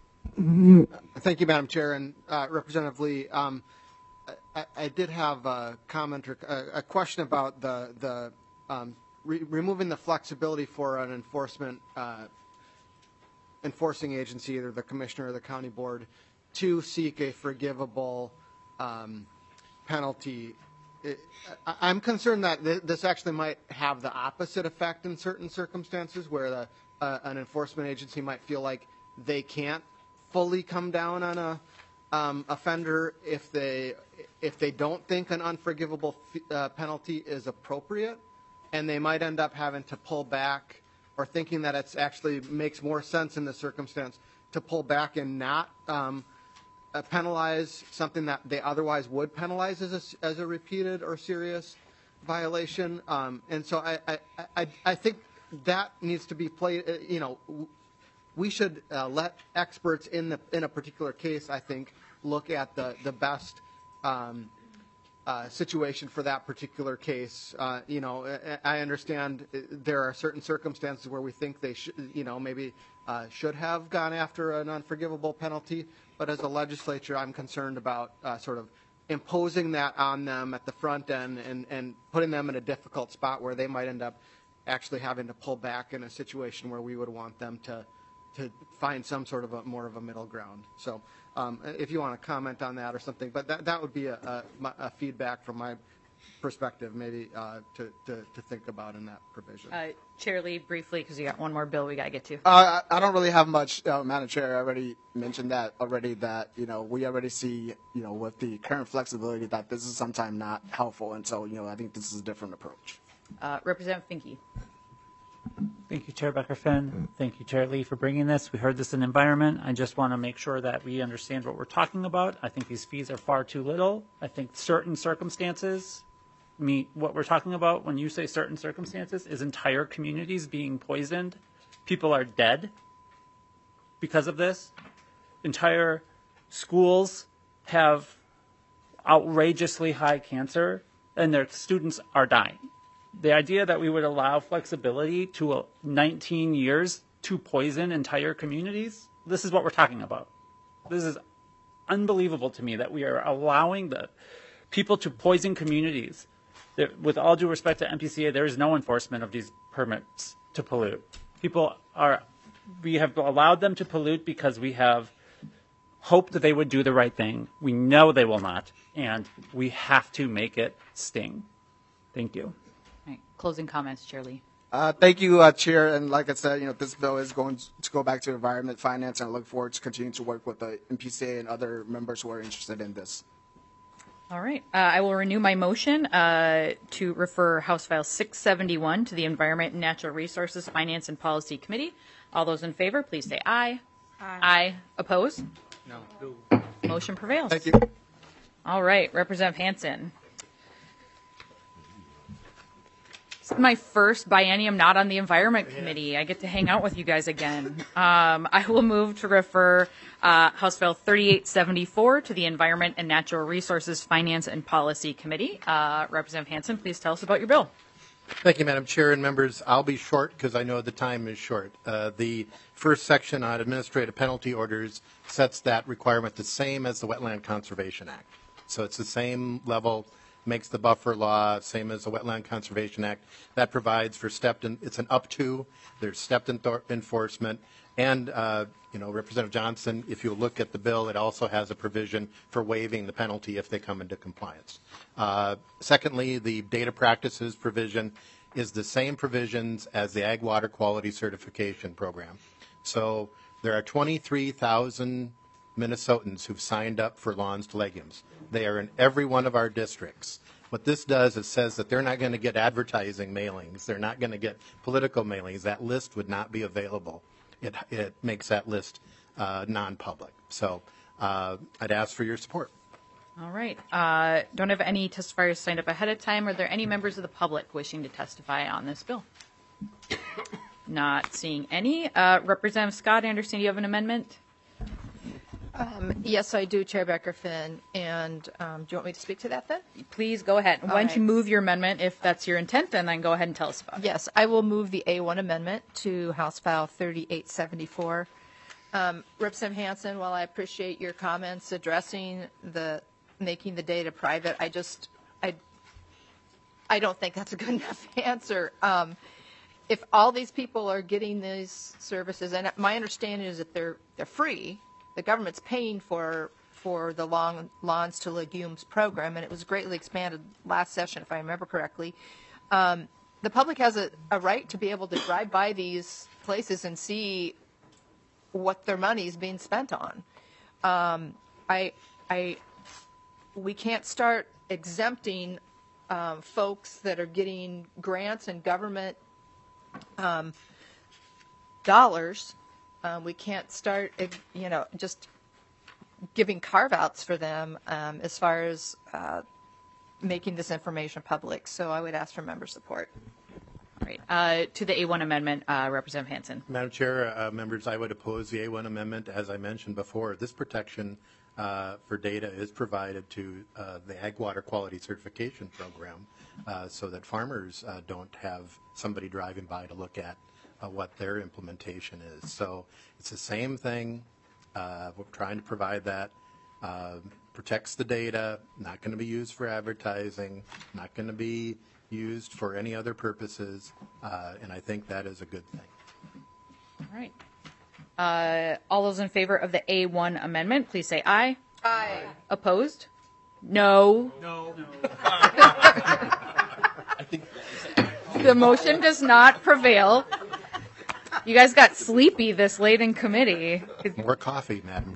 Thank you, Madam Chair, and uh, Representative Lee. Um, I, I did have a comment or a, a question about the the um, re- removing the flexibility for an enforcement uh, enforcing agency, either the commissioner or the county board, to seek a forgivable um, penalty. It, I, I'm concerned that th- this actually might have the opposite effect in certain circumstances, where the, uh, an enforcement agency might feel like they can't fully come down on a um, offender if they if they don't think an unforgivable f- uh, penalty is appropriate, and they might end up having to pull back, or thinking that it actually makes more sense in the circumstance to pull back and not um, uh, penalize something that they otherwise would penalize as a, as a repeated or serious violation. Um, and so I, I, I, I think that needs to be played, uh, you know, we should uh, let experts in the in a particular case, I think, look at the the best um, uh, situation for that particular case. Uh, you know, I understand there are certain circumstances where we think they should, you know, maybe uh, should have gone after an unforgivable penalty. But as a legislature, I'm concerned about uh, sort of imposing that on them at the front end and and putting them in a difficult spot where they might end up actually having to pull back in a situation where we would want them to. to find some sort of a more of a middle ground. So um, if you want to comment on that or something, but that, that would be a, a, a feedback from my perspective, maybe uh, to, to, to think about in that provision. Uh, Chair Lee, briefly, because you got one more bill we got to get to. Uh, I I don't really have much, uh, Madam Chair. I already mentioned that already, that, you know, we already see, you know, with the current flexibility that this is sometimes not helpful. And so, you know, I think this is a different approach. Uh, Representative Finke. Thank you, Chair Becker-Finn. Thank you, Chair Lee, for bringing this. We heard this in environment. I just want to make sure that we understand what we're talking about. I think these fees are far too little. I think certain circumstances meet what we're talking about. When you say certain circumstances, is entire communities being poisoned. People are dead because of this. Entire schools have outrageously high cancer, and their students are dying. The idea that we would allow flexibility to uh, nineteen years to poison entire communities, this is what we're talking about. This is unbelievable to me that we are allowing the people to poison communities. There, with all due respect to M P C A, there is no enforcement of these permits to pollute. People are, we have allowed them to pollute because we have hoped that they would do the right thing. We know they will not, and we have to make it sting. Thank you. All right. Closing comments, Chair Lee. Uh, thank you, uh, Chair. And like I said, you know, this bill is going to go back to Environment Finance, and I look forward to continuing to work with the M P C A and other members who are interested in this. All right. Uh, I will renew my motion uh, to refer House File six seventy-one to the Environment and Natural Resources Finance and Policy Committee. All those in favor, please say aye. Aye. Aye. Opposed? No. Motion prevails. Thank you. All right. Representative Hansen. This is my first biennium not on the Environment Committee. I get to hang out with you guys again. Um, I will move to refer uh, House Bill thirty-eight seventy-four to the Environment and Natural Resources Finance and Policy Committee. Uh, Representative Hansen, please tell us about your bill. Thank you, Madam Chair and members. I'll be short because I know the time is short. Uh, the first section on administrative penalty orders sets that requirement the same as the Wetland Conservation Act. So it's the same level, makes the buffer law same as the Wetland Conservation Act. That provides for stepped, in, it's an up to, there's stepped enfor- enforcement. And, uh, you know, Representative Johnson, if you look at the bill, it also has a provision for waiving the penalty if they come into compliance. Uh, secondly, the data practices provision is the same provisions as the Ag Water Quality Certification Program. So there are twenty-three thousand Minnesotans who've signed up for lawns to legumes. They are in every one of our districts. What this does is says that they're not going to get advertising mailings. They're not going to get political mailings. That list would not be available. It, it makes that list uh, non-public. So uh, I'd ask for your support. All right. Uh, don't have any testifiers signed up ahead of time. Are there any members of the public wishing to testify on this bill? Not seeing any. Uh, Representative Scott, I understand you have an amendment? Um, yes, I do, Chair Becker-Finn. And um, do you want me to speak to that then? Please go ahead. Why All don't right. you move your amendment if that's your intent, and then go ahead and tell us about it. Yes, I will move the A one amendment to House File thirty-eight seventy-four. Um, Representative Hansen, while I appreciate your comments addressing the making the data private, I just I I don't think that's a good enough answer. Um, if all these people are getting these services, and my understanding is that they're they're free, the government's paying for for the long lawns to legumes program, and it was greatly expanded last session, if I remember correctly. Um, the public has a, a right to be able to drive by these places and see what their money is being spent on. Um, I, I, we can't start exempting um, folks that are getting grants and government um, dollars. Um, we can't start, you know, just giving carve-outs for them um, as far as uh, making this information public. So I would ask for member support. All right. Uh, to the A one amendment, uh, Representative Hansen. Madam Chair, uh, members, I would oppose the A one amendment. As I mentioned before, this protection uh, for data is provided to uh, the Ag Water Quality Certification Program uh, so that farmers uh, don't have somebody driving by to look at uh, what their implementation is. So it's the same thing. Uh, we're trying to provide that. Uh, protects the data, not going to be used for advertising, not going to be used for any other purposes, uh, and I think that is a good thing. All right. Uh, all those in favor of the A one amendment, please say aye. Aye. Opposed? No. No. The motion does not prevail. You guys got sleepy this late in committee. More coffee, madam.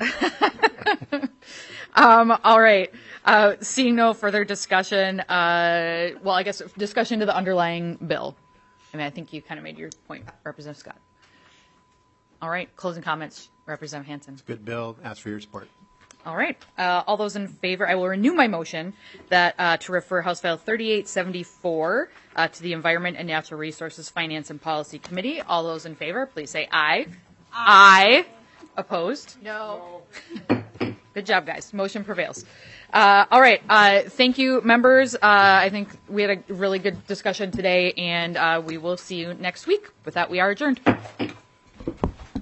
Um, all right. Uh, seeing no further discussion, uh, well, I guess discussion to the underlying bill. I mean, I think you kind of made your point, Representative Scott. All right. Closing comments, Representative Hansen. Good bill. Ask for your support. All right. Uh, all those in favor, I will renew my motion that uh, to refer House File thirty-eight seventy-four uh, to the Environment and Natural Resources Finance and Policy Committee. All those in favor, please say aye. Aye. Opposed? No. Good Good job, guys. Motion prevails. Uh, all right. Uh, thank you, members. Uh, I think we had a really good discussion today, and uh, we will see you next week. With that, we are adjourned.